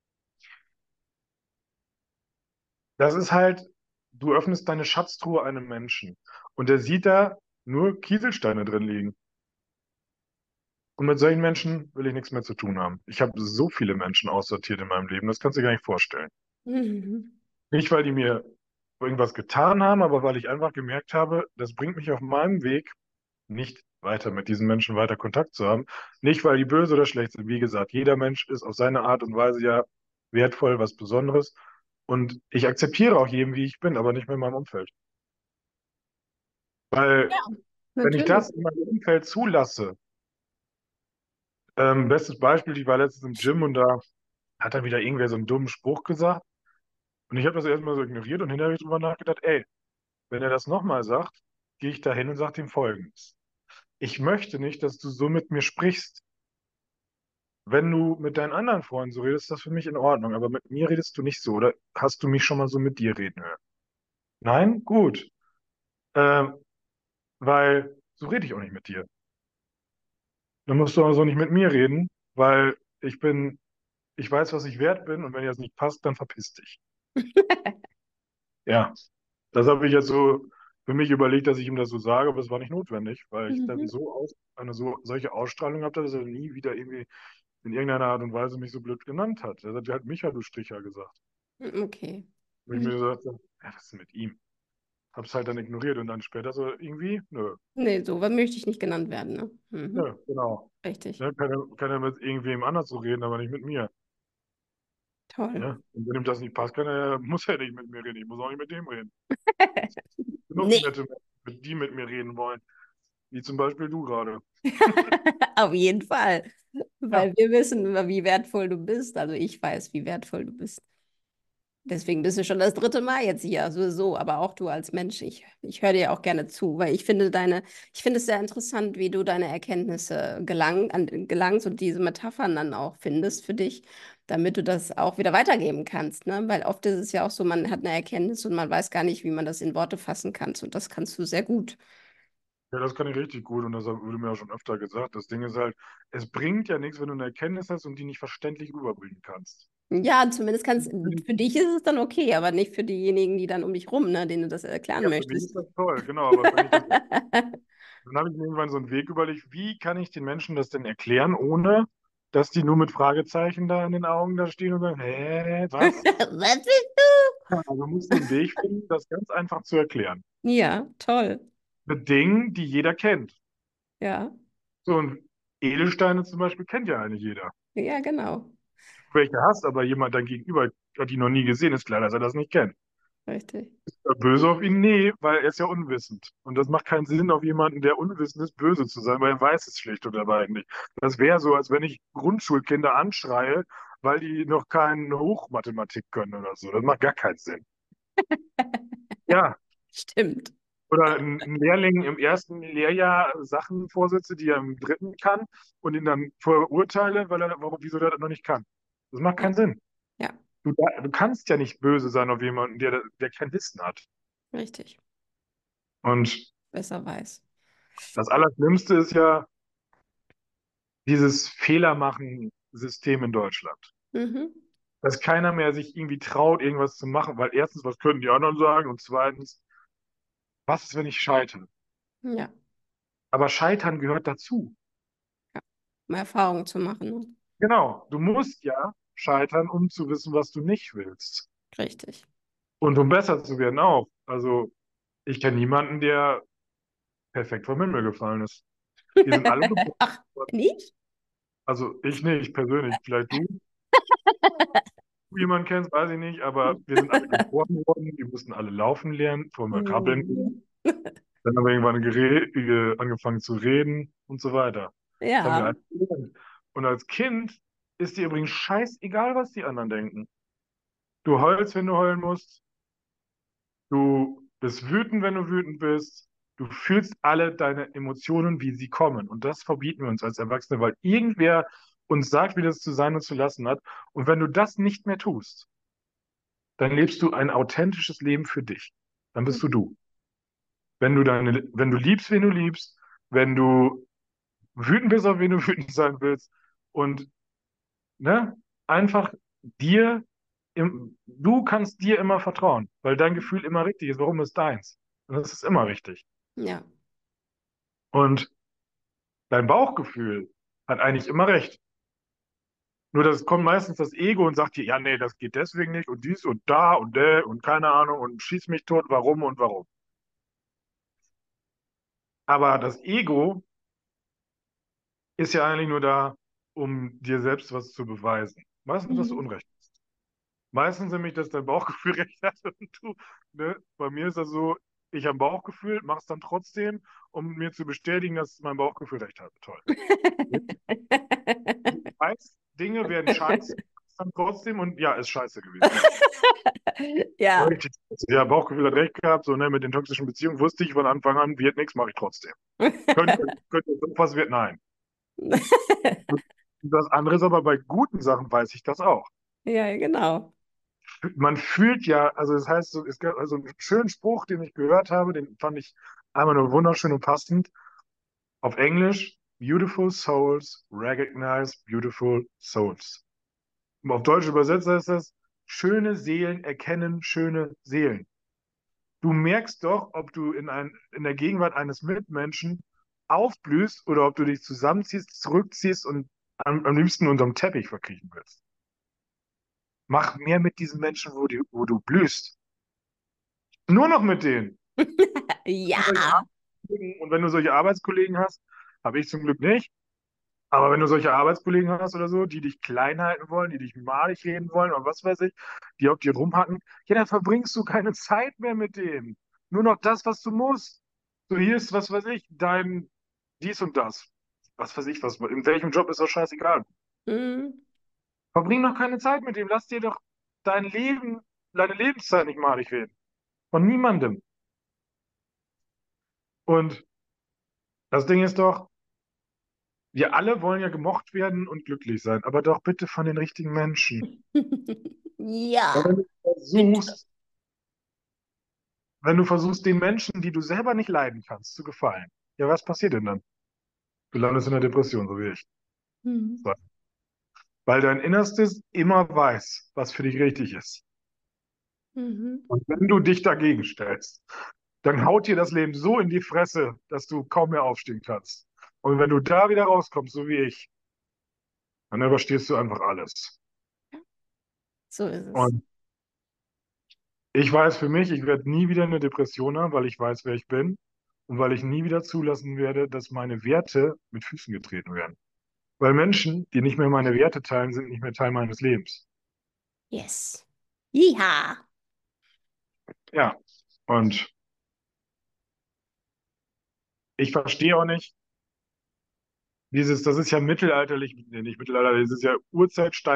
das ist halt, du öffnest deine Schatztruhe einem Menschen und der sieht da nur Kieselsteine drin liegen. Und mit solchen Menschen will ich nichts mehr zu tun haben. Ich habe so viele Menschen aussortiert in meinem Leben, das kannst du dir gar nicht vorstellen. Mhm. Nicht, weil die mir irgendwas getan haben, aber weil ich einfach gemerkt habe, das bringt mich auf meinem Weg nicht weiter mit diesen Menschen weiter Kontakt zu haben. Nicht, weil die böse oder schlecht sind. Wie gesagt, jeder Mensch ist auf seine Art und Weise ja wertvoll, was Besonderes. Und ich akzeptiere auch jeden, wie ich bin, aber nicht mehr in meinem Umfeld. Ja, Weil, wenn ich natürlich. das in meinem Umfeld zulasse, bestes Beispiel, ich war letztens im Gym und da hat dann wieder irgendwer so einen dummen Spruch gesagt. Und ich habe das erstmal so ignoriert und hinterher habe ich drüber nachgedacht, ey, wenn er das nochmal sagt, gehe ich da hin und sage ihm Folgendes. Ich möchte nicht, dass du so mit mir sprichst. Wenn du mit deinen anderen Freunden so redest, ist das für mich in Ordnung, aber mit mir redest du nicht so. Oder hast du mich schon mal so mit dir reden hören? Nein? Gut. Ähm, weil so rede ich auch nicht mit dir. Dann musst du also nicht mit mir reden, weil ich weiß, was ich wert bin und wenn dir das nicht passt, dann verpiss dich. Ja, das habe ich jetzt so für mich überlegt, dass ich ihm das so sage, aber es war nicht notwendig, weil ich dann Mhm. solche Ausstrahlung habe, dass er nie wieder irgendwie in irgendeiner Art und Weise mich so blöd genannt hat. Er hat halt Micha, du Stricher gesagt. Okay. Und ich mir Mhm. gesagt habe, ja, was ist denn mit ihm? Hab's halt dann ignoriert und dann später so irgendwie, nö, Nee, so was möchte ich nicht genannt werden, ne? nö, Mhm. genau. Richtig. Ne, kann er mit irgendwem anders so reden, aber nicht mit mir. Toll. Ne? Und wenn ihm das nicht passt, muss er nicht mit mir reden. Ich muss auch nicht mit dem reden. Genug Nee, nette Menschen, die mit mir reden wollen. Wie zum Beispiel du gerade. auf jeden Fall. Weil Ja, wir wissen, wie wertvoll du bist. Also ich weiß, wie wertvoll du bist. Deswegen bist du schon das dritte Mal jetzt hier, sowieso, aber auch du als Mensch. Ich höre dir auch gerne zu, weil ich finde es sehr interessant, wie du deine Erkenntnisse gelangst und diese Metaphern dann auch findest für dich, damit du das auch wieder weitergeben kannst, ne? Weil oft ist es ja auch so, man hat eine Erkenntnis und man weiß gar nicht, wie man das in Worte fassen kann. Und das kannst du sehr gut. ja, das kann ich richtig gut und das wurde mir auch schon öfter gesagt. Das Ding ist halt, es bringt ja nichts, wenn du eine Erkenntnis hast und die nicht verständlich rüberbringen kannst. Ja, zumindest kannst, für dich ist es dann okay, aber nicht für diejenigen, die dann um dich rum, ne, denen du das erklären Ja, für mich möchtest. ist das toll, genau, aber wenn ich das dann habe ich mir irgendwann so einen Weg überlegt, wie kann ich den Menschen das denn erklären, ohne dass die nur mit Fragezeichen da in den Augen da stehen und sagen, hä, was? Was bist du? Ja, also musst du einen Weg finden, das ganz einfach zu erklären. Ja, toll. Mit Dingen, die jeder kennt. Ja, So ein Edelsteine zum Beispiel kennt ja eigentlich jeder. ja, genau. Welche hast, aber jemand dein Gegenüber hat die noch nie gesehen, ist klar, dass er das nicht kennt. Richtig. Böse auf ihn? Nee, weil er ist ja unwissend. Und das macht keinen Sinn, auf jemanden, der unwissend ist, böse zu sein, weil er weiß es schlicht und ergreifend nicht. Das wäre so, als wenn ich Grundschulkinder anschreie, weil die noch keine Hochmathematik können oder so. Das macht gar keinen Sinn. Ja, Stimmt. Oder ein Lehrling im ersten Lehrjahr Sachen vorsitze, die er im dritten kann und ihn dann verurteile, wieso der das noch nicht kann. Das macht Ja, keinen Sinn. ja, Du kannst ja nicht böse sein auf jemanden, der kein Wissen hat. richtig. Und Besser weiß. das Allerschlimmste ist ja dieses Fehlermachen-System in Deutschland. Mhm. Dass keiner mehr sich irgendwie traut, irgendwas zu machen, weil erstens, was könnten die anderen sagen? Und zweitens, was ist, wenn ich scheitere? Ja, Aber Scheitern gehört dazu. ja. Um Erfahrung zu machen. Ne? Genau, du musst ja scheitern, um zu wissen, was du nicht willst. Richtig. Und um besser zu werden auch. Also, ich kenne niemanden, der perfekt vom Himmel gefallen ist. Wir sind alle geboren Ach, worden. nicht? Also, ich nicht persönlich, vielleicht du jemanden kennst, weiß ich nicht, aber wir sind alle geboren worden, wir mussten alle laufen lernen, vorher mal krabbeln, Mhm. dann haben wir irgendwann angefangen zu reden und so weiter. Das haben wir Ja. alles gelernt. Und als Kind ist dir übrigens scheißegal, was die anderen denken. Du heulst, wenn du heulen musst. Du bist wütend, wenn du wütend bist. Du fühlst alle deine Emotionen, wie sie kommen. Und das verbieten wir uns als Erwachsene, weil irgendwer uns sagt, wie das zu sein und zu lassen hat. Und wenn du das nicht mehr tust, dann lebst du ein authentisches Leben für dich. Dann bist du du. Wenn du liebst, wen du liebst, wenn du wütend bist, auf wen du wütend sein willst und ne, einfach du kannst dir immer vertrauen, weil dein Gefühl immer richtig ist. Warum ist deins? Und das ist immer richtig. Ja. Und dein Bauchgefühl hat eigentlich immer recht. Nur das kommt meistens das Ego und sagt dir, ja, nee, das geht deswegen nicht und dies und da und der und keine Ahnung und schieß mich tot, warum und warum. Aber das Ego ist ja eigentlich nur da, um dir selbst was zu beweisen. Meistens, dass du Mhm. Unrecht hast. Meistens nämlich, dass dein Bauchgefühl recht hat und du, ne, bei mir ist das so, ich habe ein Bauchgefühl, mach's dann trotzdem, um mir zu bestätigen, dass mein Bauchgefühl recht hat. Toll. Du weißt, Dinge werden scheiße, mach's dann trotzdem und ja, ist scheiße gewesen. Ja. Ja. Richtig. Ja, Bauchgefühl hat recht gehabt, so ne, mit den toxischen Beziehungen wusste ich von Anfang an, wird nichts, mache ich trotzdem. Könnte so was wird, nein. Und das andere ist aber bei guten Sachen weiß ich das auch. Ja, genau. Man fühlt ja, also das heißt, es gab also einen schönen Spruch, den ich gehört habe, den fand ich einmal nur wunderschön und passend. Auf Englisch, Beautiful souls recognize beautiful souls. Und auf Deutsch übersetzt heißt das, schöne Seelen erkennen schöne Seelen. Du merkst doch, ob du in der Gegenwart eines Mitmenschen aufblühst oder ob du dich zusammenziehst, zurückziehst und am liebsten unterm Teppich verkriechen willst. Mach mehr mit diesen Menschen, wo du blühst. Nur noch mit denen. Solche Ja. Arbeitskollegen, und wenn du solche Arbeitskollegen hast, habe ich zum Glück nicht, aber wenn du solche Arbeitskollegen hast oder so, die dich klein halten wollen, die dich malig reden wollen oder was weiß ich, die auf dir rumhacken, ja, dann verbringst du keine Zeit mehr mit denen. Nur noch das, was du musst. So, hier ist, was weiß ich, dein dies und das. Was weiß ich, in welchem Job ist das scheißegal. Mhm. Verbring noch keine Zeit mit dem. Lass dir doch dein Leben, deine Lebenszeit nicht malig reden. Von niemandem. Und das Ding ist doch, wir alle wollen ja gemocht werden und glücklich sein, aber doch bitte von den richtigen Menschen. Weil Ja, bitte. wenn du versuchst, den Menschen, die du selber nicht leiden kannst, zu gefallen, ja, was passiert denn dann? Du landest in der Depression, so wie ich. Mhm. So. Weil dein Innerstes immer weiß, was für dich richtig ist. Mhm. Und wenn du dich dagegen stellst, dann haut dir das Leben so in die Fresse, dass du kaum mehr aufstehen kannst. Und wenn du da wieder rauskommst, so wie ich, dann überstehst du einfach alles. So ist es. Und ich weiß für mich, ich werde nie wieder eine Depression haben, weil ich weiß, wer ich bin und weil ich nie wieder zulassen werde, dass meine Werte mit Füßen getreten werden. Weil Menschen, die nicht mehr meine Werte teilen, sind nicht mehr Teil meines Lebens. Yes. Ja. Ja, und ich verstehe auch nicht, das ist ja mittelalterlich, nee, nicht mittelalterlich, das ist ja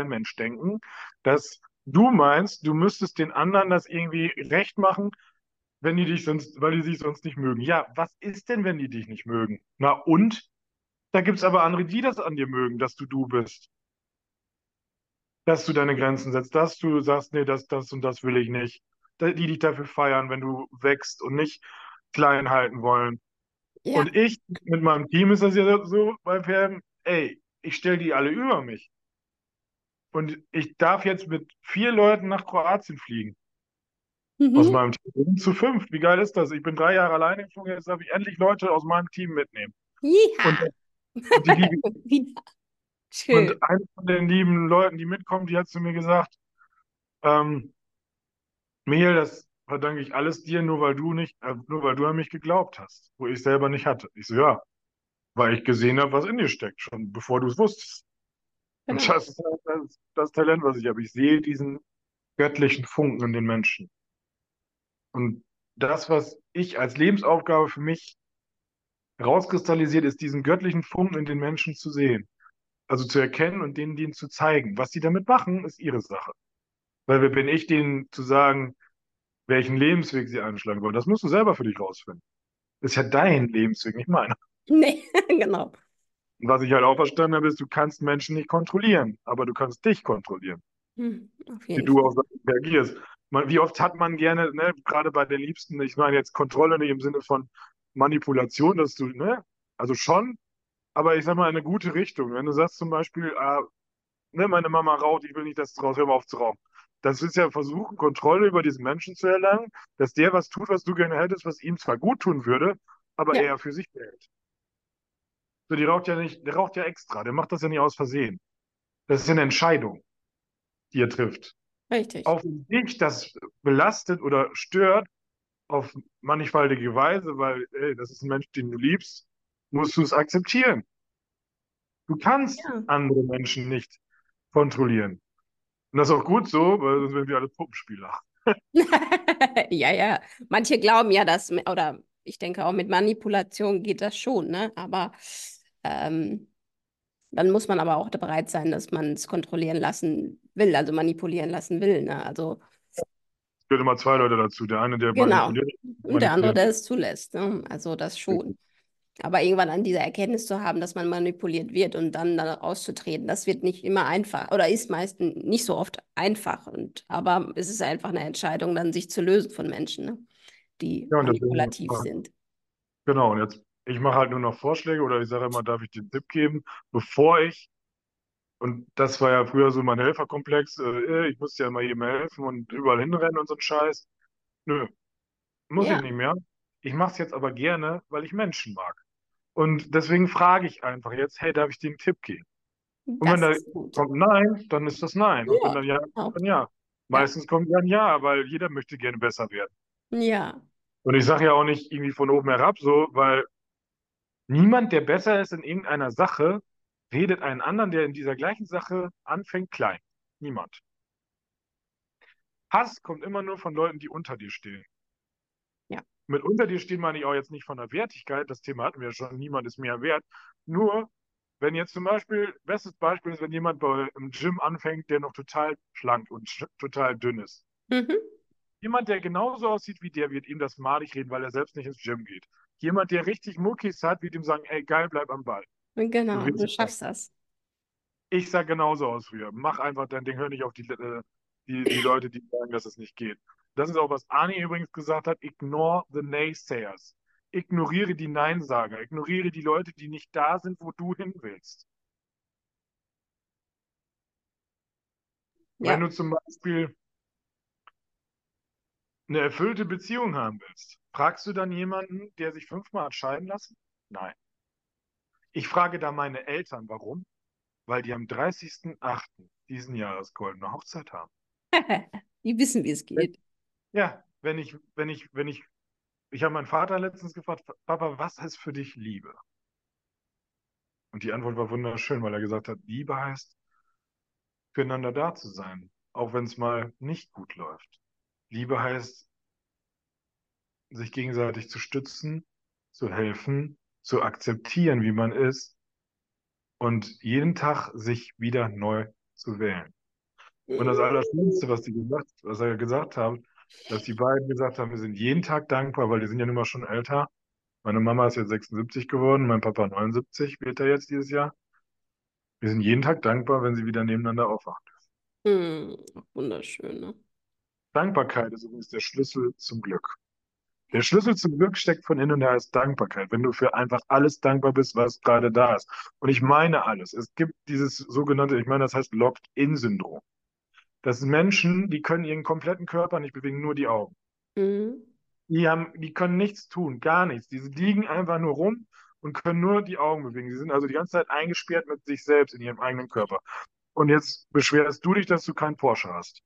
Urzeit-Steinmensch-Denken, dass du meinst, du müsstest den anderen das irgendwie recht machen, wenn die dich sonst, weil die sich sonst nicht mögen. Ja, was ist denn, wenn die dich nicht mögen? Na und? Da gibt's aber andere, die das an dir mögen, dass du bist. Dass du deine Grenzen setzt, dass du sagst, nee, das und das will ich nicht. Die dich dafür feiern, wenn du wächst und nicht klein halten wollen. Ja. Und ich, mit meinem Team ist das ja so bei Pferden, ey, ich stelle die alle über mich. Und ich darf jetzt mit 4 Leuten nach Kroatien fliegen. Aus Mhm. meinem Team. Wir sind zu 5. Wie geil ist das? Ich bin 3 Jahre alleine geflogen, jetzt darf ich endlich Leute aus meinem Team mitnehmen. Und, Ja. und die liebe ich. Wieder schön. Und eine von den lieben Leuten, die mitkommen, die hat zu mir gesagt, ähm, Michael, das verdanke ich alles dir, nur weil du an mich geglaubt hast, wo ich selber nicht hatte. Ich so, ja, weil ich gesehen habe, was in dir steckt, schon bevor du es wusstest. Und Genau. das ist halt das Talent, was ich habe. Ich sehe diesen göttlichen Funken in den Menschen. Und das, was ich als Lebensaufgabe für mich rauskristallisiert, ist diesen göttlichen Funken in den Menschen zu sehen. Also zu erkennen und denen zu zeigen. Was sie damit machen, ist ihre Sache. Weil wer bin ich, denen zu sagen, welchen Lebensweg sie einschlagen wollen? Das musst du selber für dich rausfinden. Ist ja dein Lebensweg, nicht meiner. Nee, genau. Und was ich halt auch verstanden habe, ist, du kannst Menschen nicht kontrollieren, aber du kannst dich kontrollieren, Auf wie jeden du Fall. auf Sachen reagierst. Wie oft hat man gerne, ne, gerade bei den Liebsten, ich meine jetzt Kontrolle nicht im Sinne von Manipulation, dass du, ne, also schon, aber ich sag mal in eine gute Richtung. Wenn du sagst zum Beispiel, ne, meine Mama raucht, ich will nicht, dass du raus, hör mal auf zu rauchen. Das ist ja versuchen, Kontrolle über diesen Menschen zu erlangen, dass der was tut, was du gerne hättest, was ihm zwar gut tun würde, aber Ja, er für sich behält. So, die raucht ja nicht, der raucht ja extra, der macht das ja nicht aus Versehen. Das ist ja eine Entscheidung, die er trifft. richtig. Auch wenn dich das belastet oder stört, auf mannigfaltige Weise, weil, ey, das ist ein Mensch, den du liebst, musst du es akzeptieren. Du kannst Ja. andere Menschen nicht kontrollieren. Und das ist auch gut so, weil sonst wären wir alle Puppenspieler. Ja, ja. Manche glauben ja, oder ich denke auch mit Manipulation geht das schon, ne? Aber ähm, dann muss man aber auch bereit sein, dass man es kontrollieren lassen will, also manipulieren lassen will, ne? Also Es gehört immer 2 Leute dazu. Der eine, der genau. manipuliert, Und der andere, manipulieren. der es zulässt, ne? Also das schon. Aber irgendwann an dieser Erkenntnis zu haben, dass man manipuliert wird und dann auszutreten, das wird nicht immer einfach oder ist meistens nicht so oft einfach. Aber es ist einfach eine Entscheidung, dann sich zu lösen von Menschen, ne? Die Ja, und deswegen, manipulativ sind. genau, und jetzt, ich mache halt nur noch Vorschläge oder ich sage immer, darf ich dir einen Tipp geben, bevor ich, und das war ja früher so mein Helferkomplex, ich musste ja immer jedem helfen und überall hinrennen und so ein Scheiß. Nö, muss ich Ja, nicht mehr. Ich mache es jetzt aber gerne, weil ich Menschen mag. Und deswegen frage ich einfach jetzt, hey, darf ich dir einen Tipp geben? Und wenn das da ist gut. kommt Nein, dann ist das Nein. Und wenn Ja, dann Ja, genau. dann Ja. Ja, Meistens kommt dann Ja, weil jeder möchte gerne besser werden. ja, Und ich sage ja auch nicht irgendwie von oben herab so, weil niemand, der besser ist in irgendeiner Sache, redet einen anderen, der in dieser gleichen Sache anfängt, klein. Niemand. Hass kommt immer nur von Leuten, die unter dir stehen. ja. Mit unter dir stehen meine ich auch jetzt nicht von der Wertigkeit, das Thema hatten wir ja schon, niemand ist mehr wert. Nur, wenn jetzt zum Beispiel, bestes Beispiel ist, wenn jemand im Gym anfängt, der noch total schlank und total dünn ist. Mhm. Jemand, der genauso aussieht wie der, wird ihm das madig reden, weil er selbst nicht ins Gym geht. Jemand, der richtig Muckis hat, wird ihm sagen, ey, geil, bleib am Ball. Du Genau, wirst du es schaffen. schaffst das. Ich sah genauso aus früher. Mach einfach dein Ding, hör nicht auf die Leute, die sagen, dass es nicht geht. Das ist auch, was Ani übrigens gesagt hat, ignore the naysayers. Ignoriere die Neinsager, ignoriere die Leute, die nicht da sind, wo du hin willst. Wenn Ja, du zum Beispiel eine erfüllte Beziehung haben willst, fragst du dann jemanden, der sich 5-mal hat scheiden lassen? Nein. Ich frage da meine Eltern, warum? Weil die am 30.08. diesen Jahres goldene Hochzeit haben. die wissen, wie es geht. Ja, ich habe meinen Vater letztens gefragt, Papa, was heißt für dich Liebe? Und die Antwort war wunderschön, weil er gesagt hat, Liebe heißt, füreinander da zu sein, auch wenn es mal nicht gut läuft. Liebe heißt, sich gegenseitig zu stützen, zu helfen, zu akzeptieren, wie man ist und jeden Tag sich wieder neu zu wählen. Und das Allerschlimmste, was er gesagt haben, dass die beiden gesagt haben, wir sind jeden Tag dankbar, weil die sind ja nun mal schon älter. Meine Mama ist jetzt 76 geworden, mein Papa 79 wird er jetzt dieses Jahr. Wir sind jeden Tag dankbar, wenn sie wieder nebeneinander aufwachen. Wunderschön, ne? Dankbarkeit ist übrigens der Schlüssel zum Glück. Der Schlüssel zum Glück steckt von innen und der heißt Dankbarkeit. Wenn du für einfach alles dankbar bist, was gerade da ist. Und ich meine alles. Es gibt dieses sogenannte, ich meine, das heißt Locked-in-Syndrom. Das sind Menschen, die können ihren kompletten Körper nicht bewegen, nur die Augen. Mhm. Die können nichts tun, gar nichts. Die liegen einfach nur rum und können nur die Augen bewegen. Sie sind also die ganze Zeit eingesperrt mit sich selbst in ihrem eigenen Körper. Und jetzt beschwerst du dich, dass du keinen Porsche hast.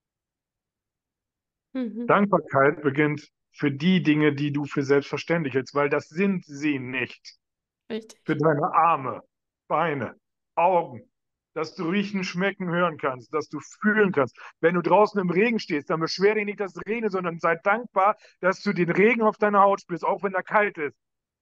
Mhm. Dankbarkeit beginnt für die Dinge, die du für selbstverständlich hältst, weil das sind sie nicht. Für Richtig. deine Arme, Beine, Augen, dass du riechen, schmecken, hören kannst, dass du fühlen kannst. Wenn du draußen im Regen stehst, dann beschwer dich nicht, dass es regnet, sondern sei dankbar, dass du den Regen auf deiner Haut spürst, auch wenn er kalt ist.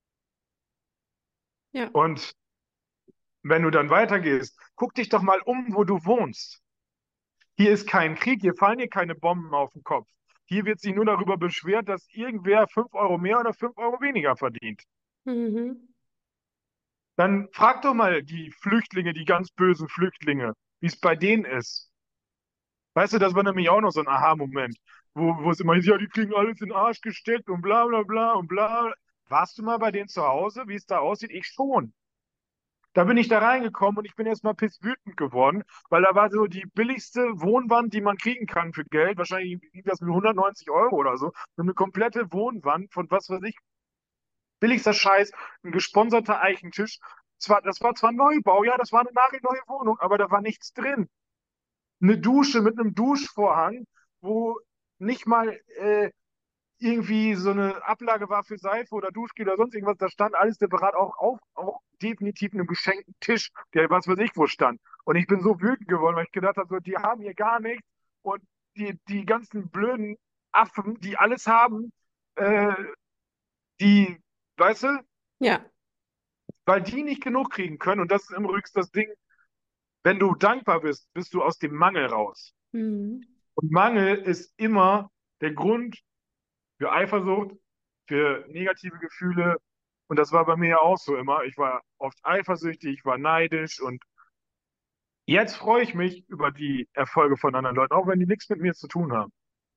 Ja. Und wenn du dann weitergehst, guck dich doch mal um, wo du wohnst. Hier ist kein Krieg, hier fallen dir keine Bomben auf den Kopf. Hier wird sich nur darüber beschwert, dass irgendwer 5 € mehr oder 5 € weniger verdient. Mhm. Dann frag doch mal die Flüchtlinge, die ganz bösen Flüchtlinge, wie es bei denen ist. Weißt du, das war nämlich auch noch so ein Aha-Moment, wo es immer hieß, ja, die kriegen alles in den Arsch gesteckt und bla bla bla und bla. Warst du mal bei denen zu Hause, wie es da aussieht? Ich schon. Da bin ich da reingekommen und ich bin erstmal pisswütend geworden, weil da war so die billigste Wohnwand, die man kriegen kann für Geld. Wahrscheinlich das mit 190 € oder so. So eine komplette Wohnwand von was weiß ich, billigster Scheiß, ein gesponserter Eichentisch. Das war zwar Neubau, ja, das war eine nagelneue Wohnung, aber da war nichts drin. Eine Dusche mit einem Duschvorhang, wo nicht mal irgendwie so eine Ablage war für Seife oder Duschgel oder sonst irgendwas. Da stand alles separat, auch definitiv einen geschenkten Tisch, der was weiß ich wo stand. Und ich bin so wütend geworden, weil ich gedacht habe, so, die haben hier gar nichts. Und die ganzen blöden Affen, die alles haben, äh, die, weißt du, Ja. weil die nicht genug kriegen können. Und das ist im Übrigen das Ding, wenn du dankbar bist, bist du aus dem Mangel raus. Mhm. Und Mangel ist immer der Grund für Eifersucht, für negative Gefühle. Und das war bei mir ja auch so immer. Ich war oft eifersüchtig, ich war neidisch und jetzt freue ich mich über die Erfolge von anderen Leuten, auch wenn die nichts mit mir zu tun haben.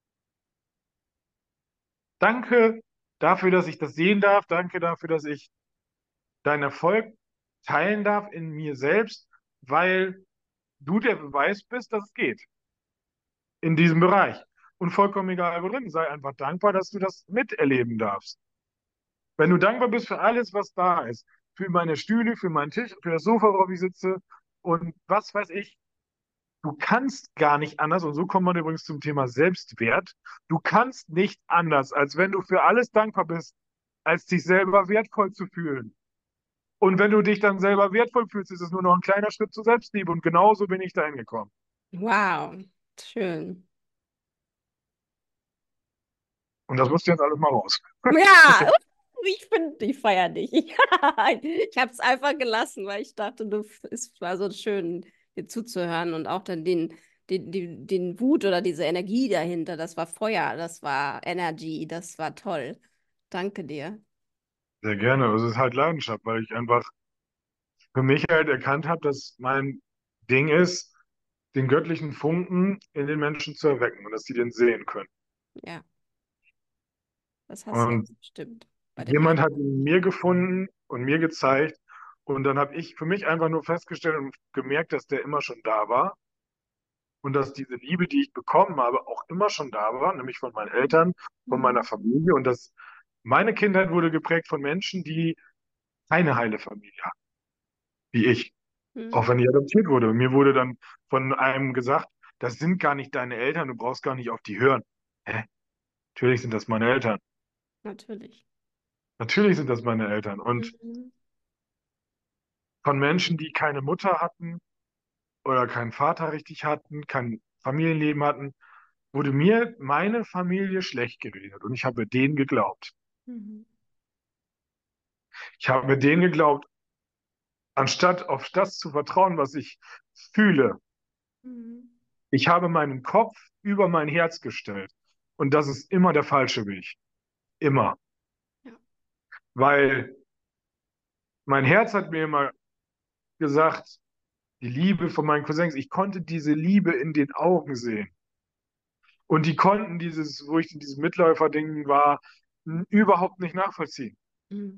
Danke dafür, dass ich das sehen darf. Danke dafür, dass ich deinen Erfolg teilen darf in mir selbst, weil du der Beweis bist, dass es geht in diesem Bereich. Und vollkommen egal worin, sei einfach dankbar, dass du das miterleben darfst. Wenn du dankbar bist für alles, was da ist, für meine Stühle, für meinen Tisch, für das Sofa, worauf ich sitze und was weiß ich, du kannst gar nicht anders, und so kommt man übrigens zum Thema Selbstwert, du kannst nicht anders, als wenn du für alles dankbar bist, als dich selber wertvoll zu fühlen. Und wenn du dich dann selber wertvoll fühlst, ist es nur noch ein kleiner Schritt zur Selbstliebe und genauso bin ich dahin gekommen. Wow. Schön. Und das musst du jetzt alles mal raus. Ja, ich finde, ich feiere dich. Ich habe es einfach gelassen, weil ich dachte, es war so schön, dir zuzuhören und auch dann den Wut oder diese Energie dahinter. Das war Feuer, das war Energy, das war toll. Danke dir. Sehr gerne. Es ist halt Leidenschaft, weil ich einfach für mich halt erkannt habe, dass mein Ding ist, den göttlichen Funken in den Menschen zu erwecken und dass sie den sehen können. Ja, das hast du Und jetzt bestimmt bei den jemand meisten. hat ihn in mir gefunden und mir gezeigt. Und dann habe ich für mich einfach nur festgestellt und gemerkt, dass der immer schon da war und dass diese Liebe, die ich bekommen habe, auch immer schon da war, nämlich von meinen Eltern, von meiner Mhm. Familie. Und dass meine Kindheit wurde geprägt von Menschen, die keine heile Familie hatten, wie ich, auch Mhm. wenn ich adoptiert wurde. Und mir wurde dann von einem gesagt, das sind gar nicht deine Eltern, du brauchst gar nicht auf die hören. Hä? Natürlich sind das meine Eltern. Natürlich. Natürlich sind das meine Eltern. Und Mhm. von Menschen, die keine Mutter hatten oder keinen Vater richtig hatten, kein Familienleben hatten, wurde mir meine Familie schlecht geredet. Und ich habe denen geglaubt. Mhm. Ich habe denen geglaubt, anstatt auf das zu vertrauen, was ich fühle. Mhm. Ich habe meinen Kopf über mein Herz gestellt. Und das ist immer der falsche Weg. Immer. Ja. Weil mein Herz hat mir immer gesagt, die Liebe von meinen Cousins, ich konnte diese Liebe in den Augen sehen. Und die konnten dieses, wo ich in diesem Mitläufer-Ding war, überhaupt nicht nachvollziehen. Mhm.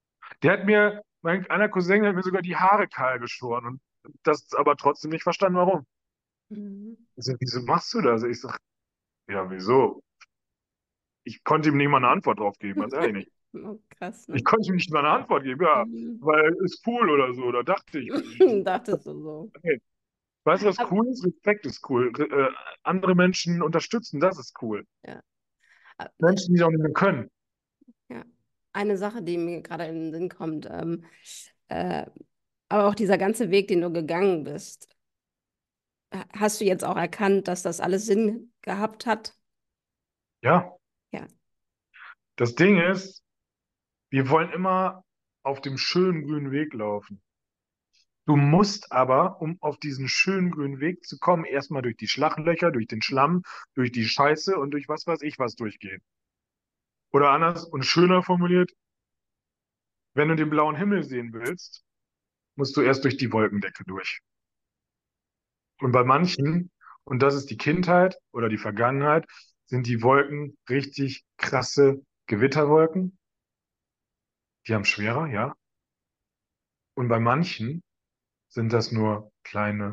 Einer Cousin hat mir sogar die Haare kahl geschoren und das aber trotzdem nicht verstanden, warum. Mhm. Ich sag, wieso machst du das? Ich sag, ja, wieso? Ich konnte ihm nicht mal eine Antwort drauf geben, ganz ehrlich nicht. Oh, krass, Ich ne? konnte ihm nicht mal eine Antwort geben, ja, Mhm. weil ist cool oder so, oder dachte ich. Dachtest du so. Nee. Weißt du, was Aber, cool ist? Respekt ist cool. Andere Menschen unterstützen, das ist cool. ja. Menschen, die auch nicht mehr können. Ja. Eine Sache, die mir gerade in den Sinn kommt, äh, aber auch dieser ganze Weg, den du gegangen bist, hast du jetzt auch erkannt, dass das alles Sinn gehabt hat? Ja, Ja, das Ding ist, wir wollen immer auf dem schönen grünen Weg laufen. Du musst aber, um auf diesen schönen grünen Weg zu kommen, erstmal durch die Schlachlöcher, durch den Schlamm, durch die Scheiße und durch was weiß ich was durchgehen. Oder anders und schöner formuliert, wenn du den blauen Himmel sehen willst, musst du erst durch die Wolkendecke durch. Und bei manchen, und das ist die Kindheit oder die Vergangenheit, sind die Wolken richtig krasse Gewitterwolken. Die haben schwerer, ja. Und bei manchen sind das nur kleine,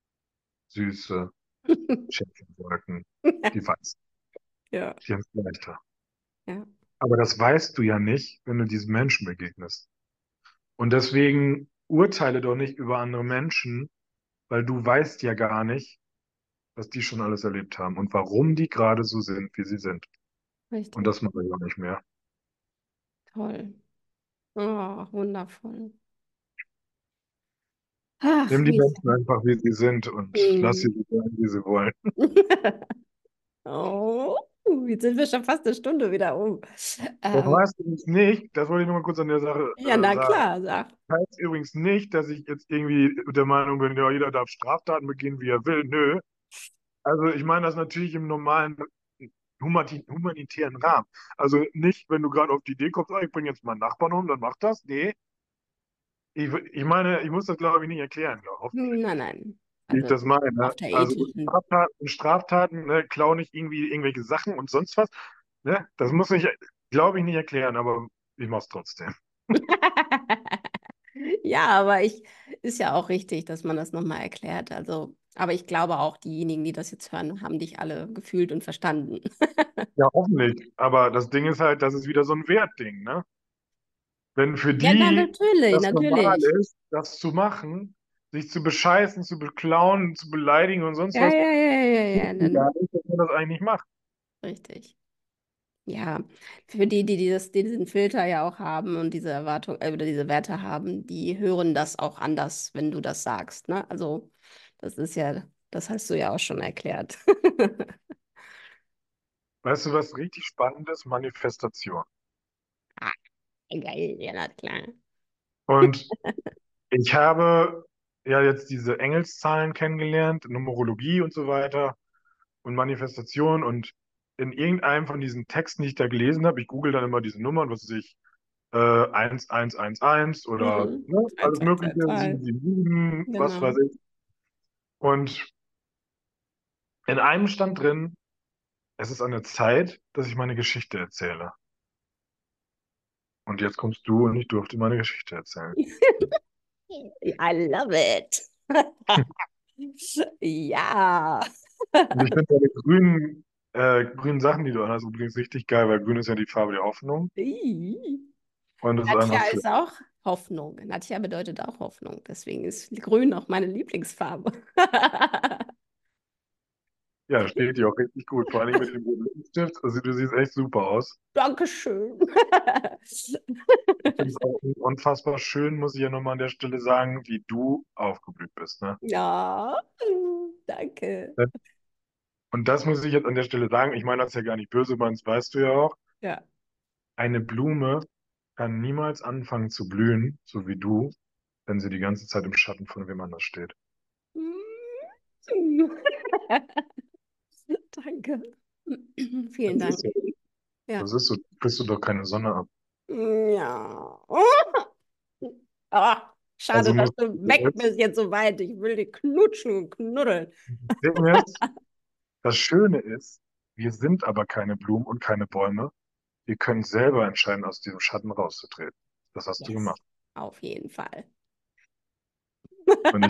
süße Schäfchenwolken, die weiß. ja, Die haben es leichter. ja, Aber das weißt du ja nicht, wenn du diesem Menschen begegnest. Und deswegen urteile doch nicht über andere Menschen, weil du weißt ja gar nicht, was die schon alles erlebt haben und warum die gerade so sind, wie sie sind. Und richtig. das mache ich auch nicht mehr. Toll. Oh, wundervoll. Ach, Nimm die wie Menschen einfach, wie sie sind und lass sie schön. so sein, wie sie wollen. Oh, jetzt sind wir schon fast eine Stunde wieder um. Das Ähm, heißt übrigens nicht, das wollte ich nur mal kurz an der Sache ja, na sagen. klar, sag. Das heißt übrigens nicht, dass ich jetzt irgendwie der Meinung bin, ja, jeder darf Straftaten begehen, wie er will. Nö. Also ich meine das natürlich im normalen humanitären Rahmen. Also nicht, wenn du gerade auf die Idee kommst, ich bringe jetzt meinen Nachbarn um, dann mach das. Nee. Ich meine, ich muss das, glaube ich, nicht erklären, hoffentlich, Nein, nein. wie ich Also das meine. auf der Also ethischen. Straftaten, ne, klau nicht irgendwie irgendwelche Sachen und sonst was. Ne? Das muss ich, glaube ich, nicht erklären, aber ich mache es trotzdem. Ja, aber ist ja auch richtig, dass man das nochmal erklärt. Also, aber ich glaube auch, diejenigen, die das jetzt hören, haben dich alle gefühlt und verstanden. Ja, hoffentlich. Aber das Ding ist halt, das ist wieder so ein Wertding, ne? Wenn für Ja, na, die natürlich, das normal natürlich. ist, das zu machen, sich zu bescheißen, zu beklauen, zu beleidigen und sonst Ja, was, ja, ja, ja, ja, wissen die dann gar nicht, dass man das eigentlich nicht macht. richtig. Ja, für die, die diesen Filter ja auch haben und diese Erwartung, oder diese Werte haben, die hören das auch anders, wenn du das sagst, ne? Also, das ist ja, das hast du ja auch schon erklärt. Weißt du, was richtig spannend ist? Manifestation. Ah, geil, ja, na klar. Und ich habe ja jetzt diese Engelszahlen kennengelernt, Numerologie und so weiter und Manifestation und in irgendeinem von diesen Texten, die ich da gelesen habe, ich google dann immer diese Nummern, was weiß ich, 1111 oder Mhm. ne, Zwei, alles zwei, zwei, Mögliche, zwei. 777, was weiß Genau. ich. Und in einem stand drin, es ist an der Zeit, dass ich meine Geschichte erzähle. Und jetzt kommst du und ich durfte meine Geschichte erzählen. I love it. Ja. Und ich finde deine grünen Sachen, die du anhast, übrigens richtig geil, weil grün ist ja die Farbe der Hoffnung. Ih. Und das ist einfach Nadja schön. ist auch Hoffnung. Nadja bedeutet auch Hoffnung. Deswegen ist Grün auch meine Lieblingsfarbe. Ja, steht dir auch richtig gut. Vor allem mit dem roten Lippenstift. Also du siehst echt super aus. Dankeschön. Ich finde es auch unfassbar schön, muss ich ja nochmal an der Stelle sagen, wie du aufgeblüht bist. Ne? Ja, danke. Und das muss ich jetzt an der Stelle sagen. Ich meine das ja gar nicht böse, das weißt du ja auch. Ja. Eine Blume kann niemals anfangen zu blühen, so wie du, wenn sie die ganze Zeit im Schatten von wem anders steht. Danke. Vielen Das ist Dank. so. Ja. Das ist so. Kriegst du doch keine Sonne ab. Ja. Ah, schade, Also dass muss du weg bist jetzt so weit. Ich will dich knutschen und knuddeln. das Ding ist, das Schöne ist, wir sind aber keine Blumen und keine Bäume. Wir können selber entscheiden, aus diesem Schatten rauszutreten. Das hast du Yes, gemacht. auf jeden Fall. Und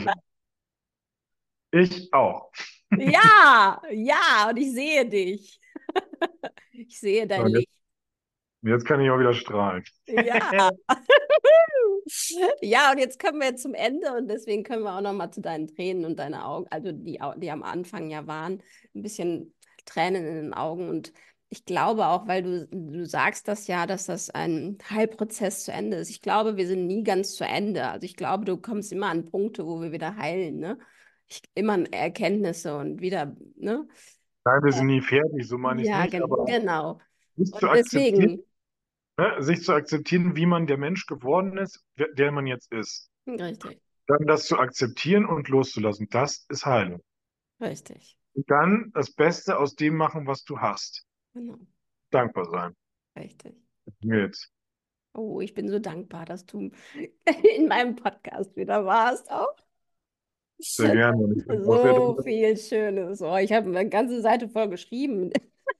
ich auch. Ja, ja, und ich sehe dich. Ich sehe dein Und Licht. jetzt kann ich auch wieder strahlen. Ja. Ja, und jetzt kommen wir zum Ende und deswegen können wir auch noch mal zu deinen Tränen und deine Augen, also die am Anfang ja waren, ein bisschen Tränen in den Augen. Und ich glaube auch, weil du sagst das ja, dass das ein Heilprozess zu Ende ist. Ich glaube, wir sind nie ganz zu Ende. Also ich glaube, du kommst immer an Punkte, wo wir wieder heilen, ne? Immer an Erkenntnisse und wieder, ne? Nein, wir sind nie fertig, so meine ich es Ja, nicht, aber genau. sich zu Und akzeptieren, deswegen, sich zu akzeptieren, wie man der Mensch geworden ist, der man jetzt ist. richtig, Dann das zu akzeptieren und loszulassen, das ist Heilung. richtig, Und dann das Beste aus dem machen, was du hast. genau, Dankbar sein. richtig. Jetzt. Oh, ich bin so dankbar, dass du in meinem Podcast wieder warst. Auch Sehr gerne. Und ich bin auch sehr so dankbar. viel Schönes. Oh, ich habe eine ganze Seite voll geschrieben,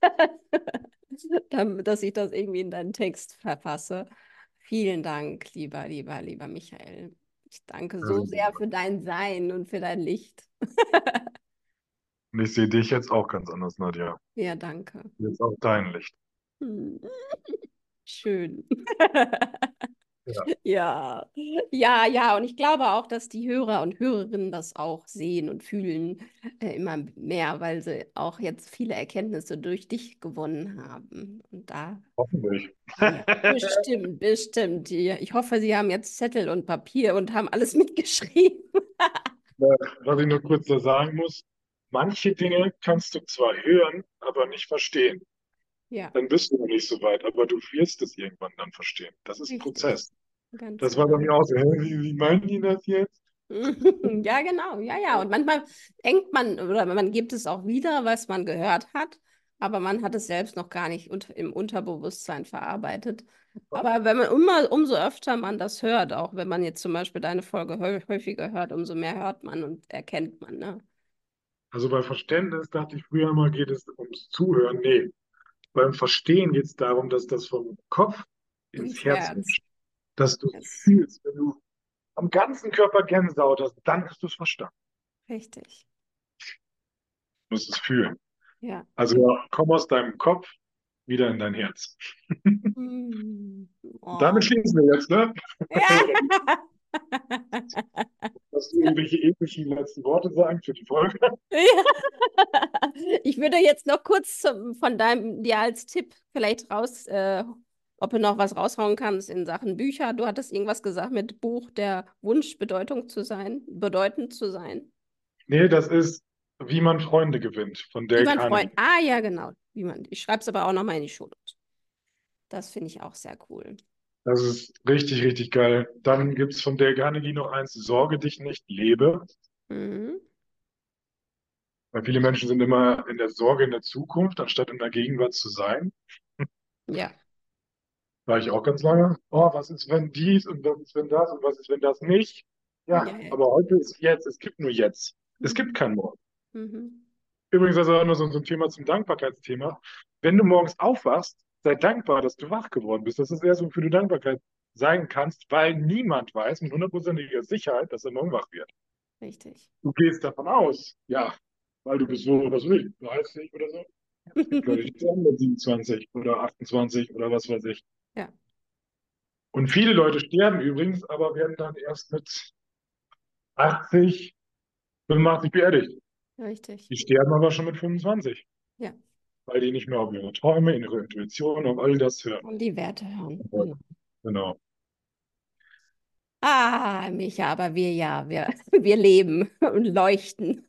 dass ich das irgendwie in deinen Text verfasse. Vielen Dank, lieber Michael. Ich danke so sehr für dein Sein und für dein Licht. Und ich sehe dich jetzt auch ganz anders, Nadja. Ja, danke. Jetzt auch dein Licht. Hm, schön. Ja, Ja, ja, ja. Und ich glaube auch, dass die Hörer und Hörerinnen das auch sehen und fühlen immer mehr, weil sie auch jetzt viele Erkenntnisse durch dich gewonnen haben. Und da, hoffentlich. ja, bestimmt, bestimmt. Ja, ich hoffe, Sie haben jetzt Zettel und Papier und haben alles mitgeschrieben. Was ich nur kurz da sagen muss, manche Dinge kannst du zwar hören, aber nicht verstehen. Ja, Dann bist du noch nicht so weit, aber du wirst es irgendwann dann verstehen. Das ist ein richtig. Prozess. Ganz Das war bei genau. mir auch so, hä, wie meinen die das jetzt? Ja, genau. Ja, ja. Und manchmal denkt man, oder man gibt es auch wieder, was man gehört hat, aber man hat es selbst noch gar nicht im Unterbewusstsein verarbeitet. Aber wenn man umso öfter man das hört, auch wenn man jetzt zum Beispiel deine Folge häufiger hört, umso mehr hört man und erkennt man, ne? Also bei Verständnis dachte ich früher immer, geht es ums Zuhören. Nee, beim Verstehen geht es darum, dass das vom Kopf ins Ins Herz Herz. rutscht. Dass du es Yes. fühlst. Wenn du am ganzen Körper Gänsehaut hast, dann hast du es verstanden. Richtig. Du musst es fühlen. Ja. Also komm aus deinem Kopf wieder in dein Herz. Mm. Und damit Oh. schließen wir jetzt, ne? Ja. Hast du irgendwelche epischen letzten Worte sagen für die Folge? Ja. Ich würde jetzt noch kurz von dir als Tipp vielleicht ob du noch was raushauen kannst in Sachen Bücher. Du hattest irgendwas gesagt mit Buch, der Wunsch, bedeutend zu sein. Nee, das ist, wie man Freunde gewinnt, von Wie Dale man Freund. Carnegie. Ah, ja, genau. Ich schreibe es aber auch nochmal in die Shownotes. Das finde ich auch sehr cool. Das ist richtig, richtig geil. Dann gibt es von Dale Carnegie noch eins, Sorge dich nicht, lebe. Mhm. Weil viele Menschen sind immer in der Sorge in der Zukunft, anstatt in der Gegenwart zu sein. Ja, War ich auch ganz lange. Oh, was ist, wenn dies und was ist, wenn das und was ist, wenn das nicht? ja, Ja, ja. aber heute ist jetzt. Es gibt nur jetzt. Es gibt Mhm. kein Morgen. Mhm. Übrigens, das ist auch nur so ein Thema zum Dankbarkeitsthema. Wenn du morgens aufwachst, sei dankbar, dass du wach geworden bist. Das ist erst, wofür du Dankbarkeit sein kannst, weil niemand weiß mit hundertprozentiger Sicherheit, dass er morgen wach wird. Richtig. Du gehst davon aus, ja, weil du bist so, was weiß ich, 30 oder so. Es gibt Leute, die sterben mit 27 oder 28 oder was weiß ich. Ja, Und viele Leute sterben übrigens, aber werden dann erst mit 80, 85 beerdigt. richtig. Die sterben aber schon mit 25, Ja. weil die nicht mehr auf ihre Träume, ihre Intuition, auf all das hören. Und die Werte hören. Genau. Genau. Ah, Micha, aber wir leben und leuchten.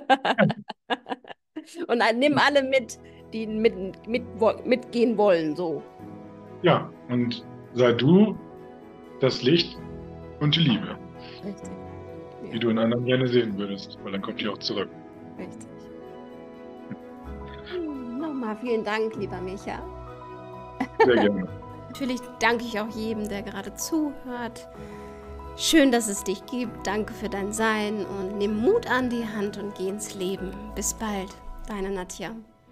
Und dann nimm alle mit, die mitgehen wollen, so. Ja, und sei du das Licht und die Liebe, Richtig. die Ja, du in anderen gerne sehen würdest, weil dann kommt die auch zurück. richtig. Nochmal nochmal vielen Dank, lieber Micha. Sehr gerne. Natürlich danke ich auch jedem, der gerade zuhört. Schön, dass es dich gibt. Danke für dein Sein und nimm Mut an die Hand und geh ins Leben. Bis bald, deine Nadja.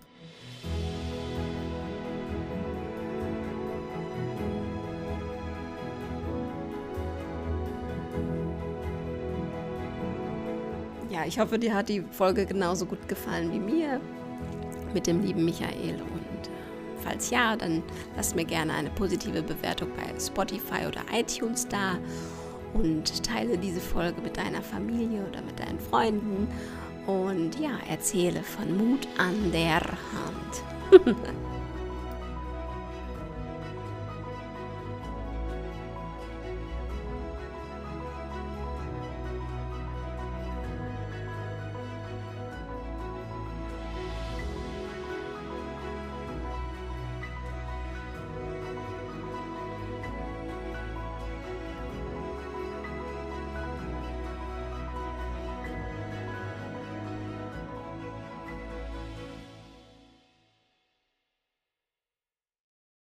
Ja, ich hoffe, dir hat die Folge genauso gut gefallen wie mir mit dem lieben Michael. Und falls ja, dann lass mir gerne eine positive Bewertung bei Spotify oder iTunes da und teile diese Folge mit deiner Familie oder mit deinen Freunden. Und ja, erzähle von Mut an der Hand.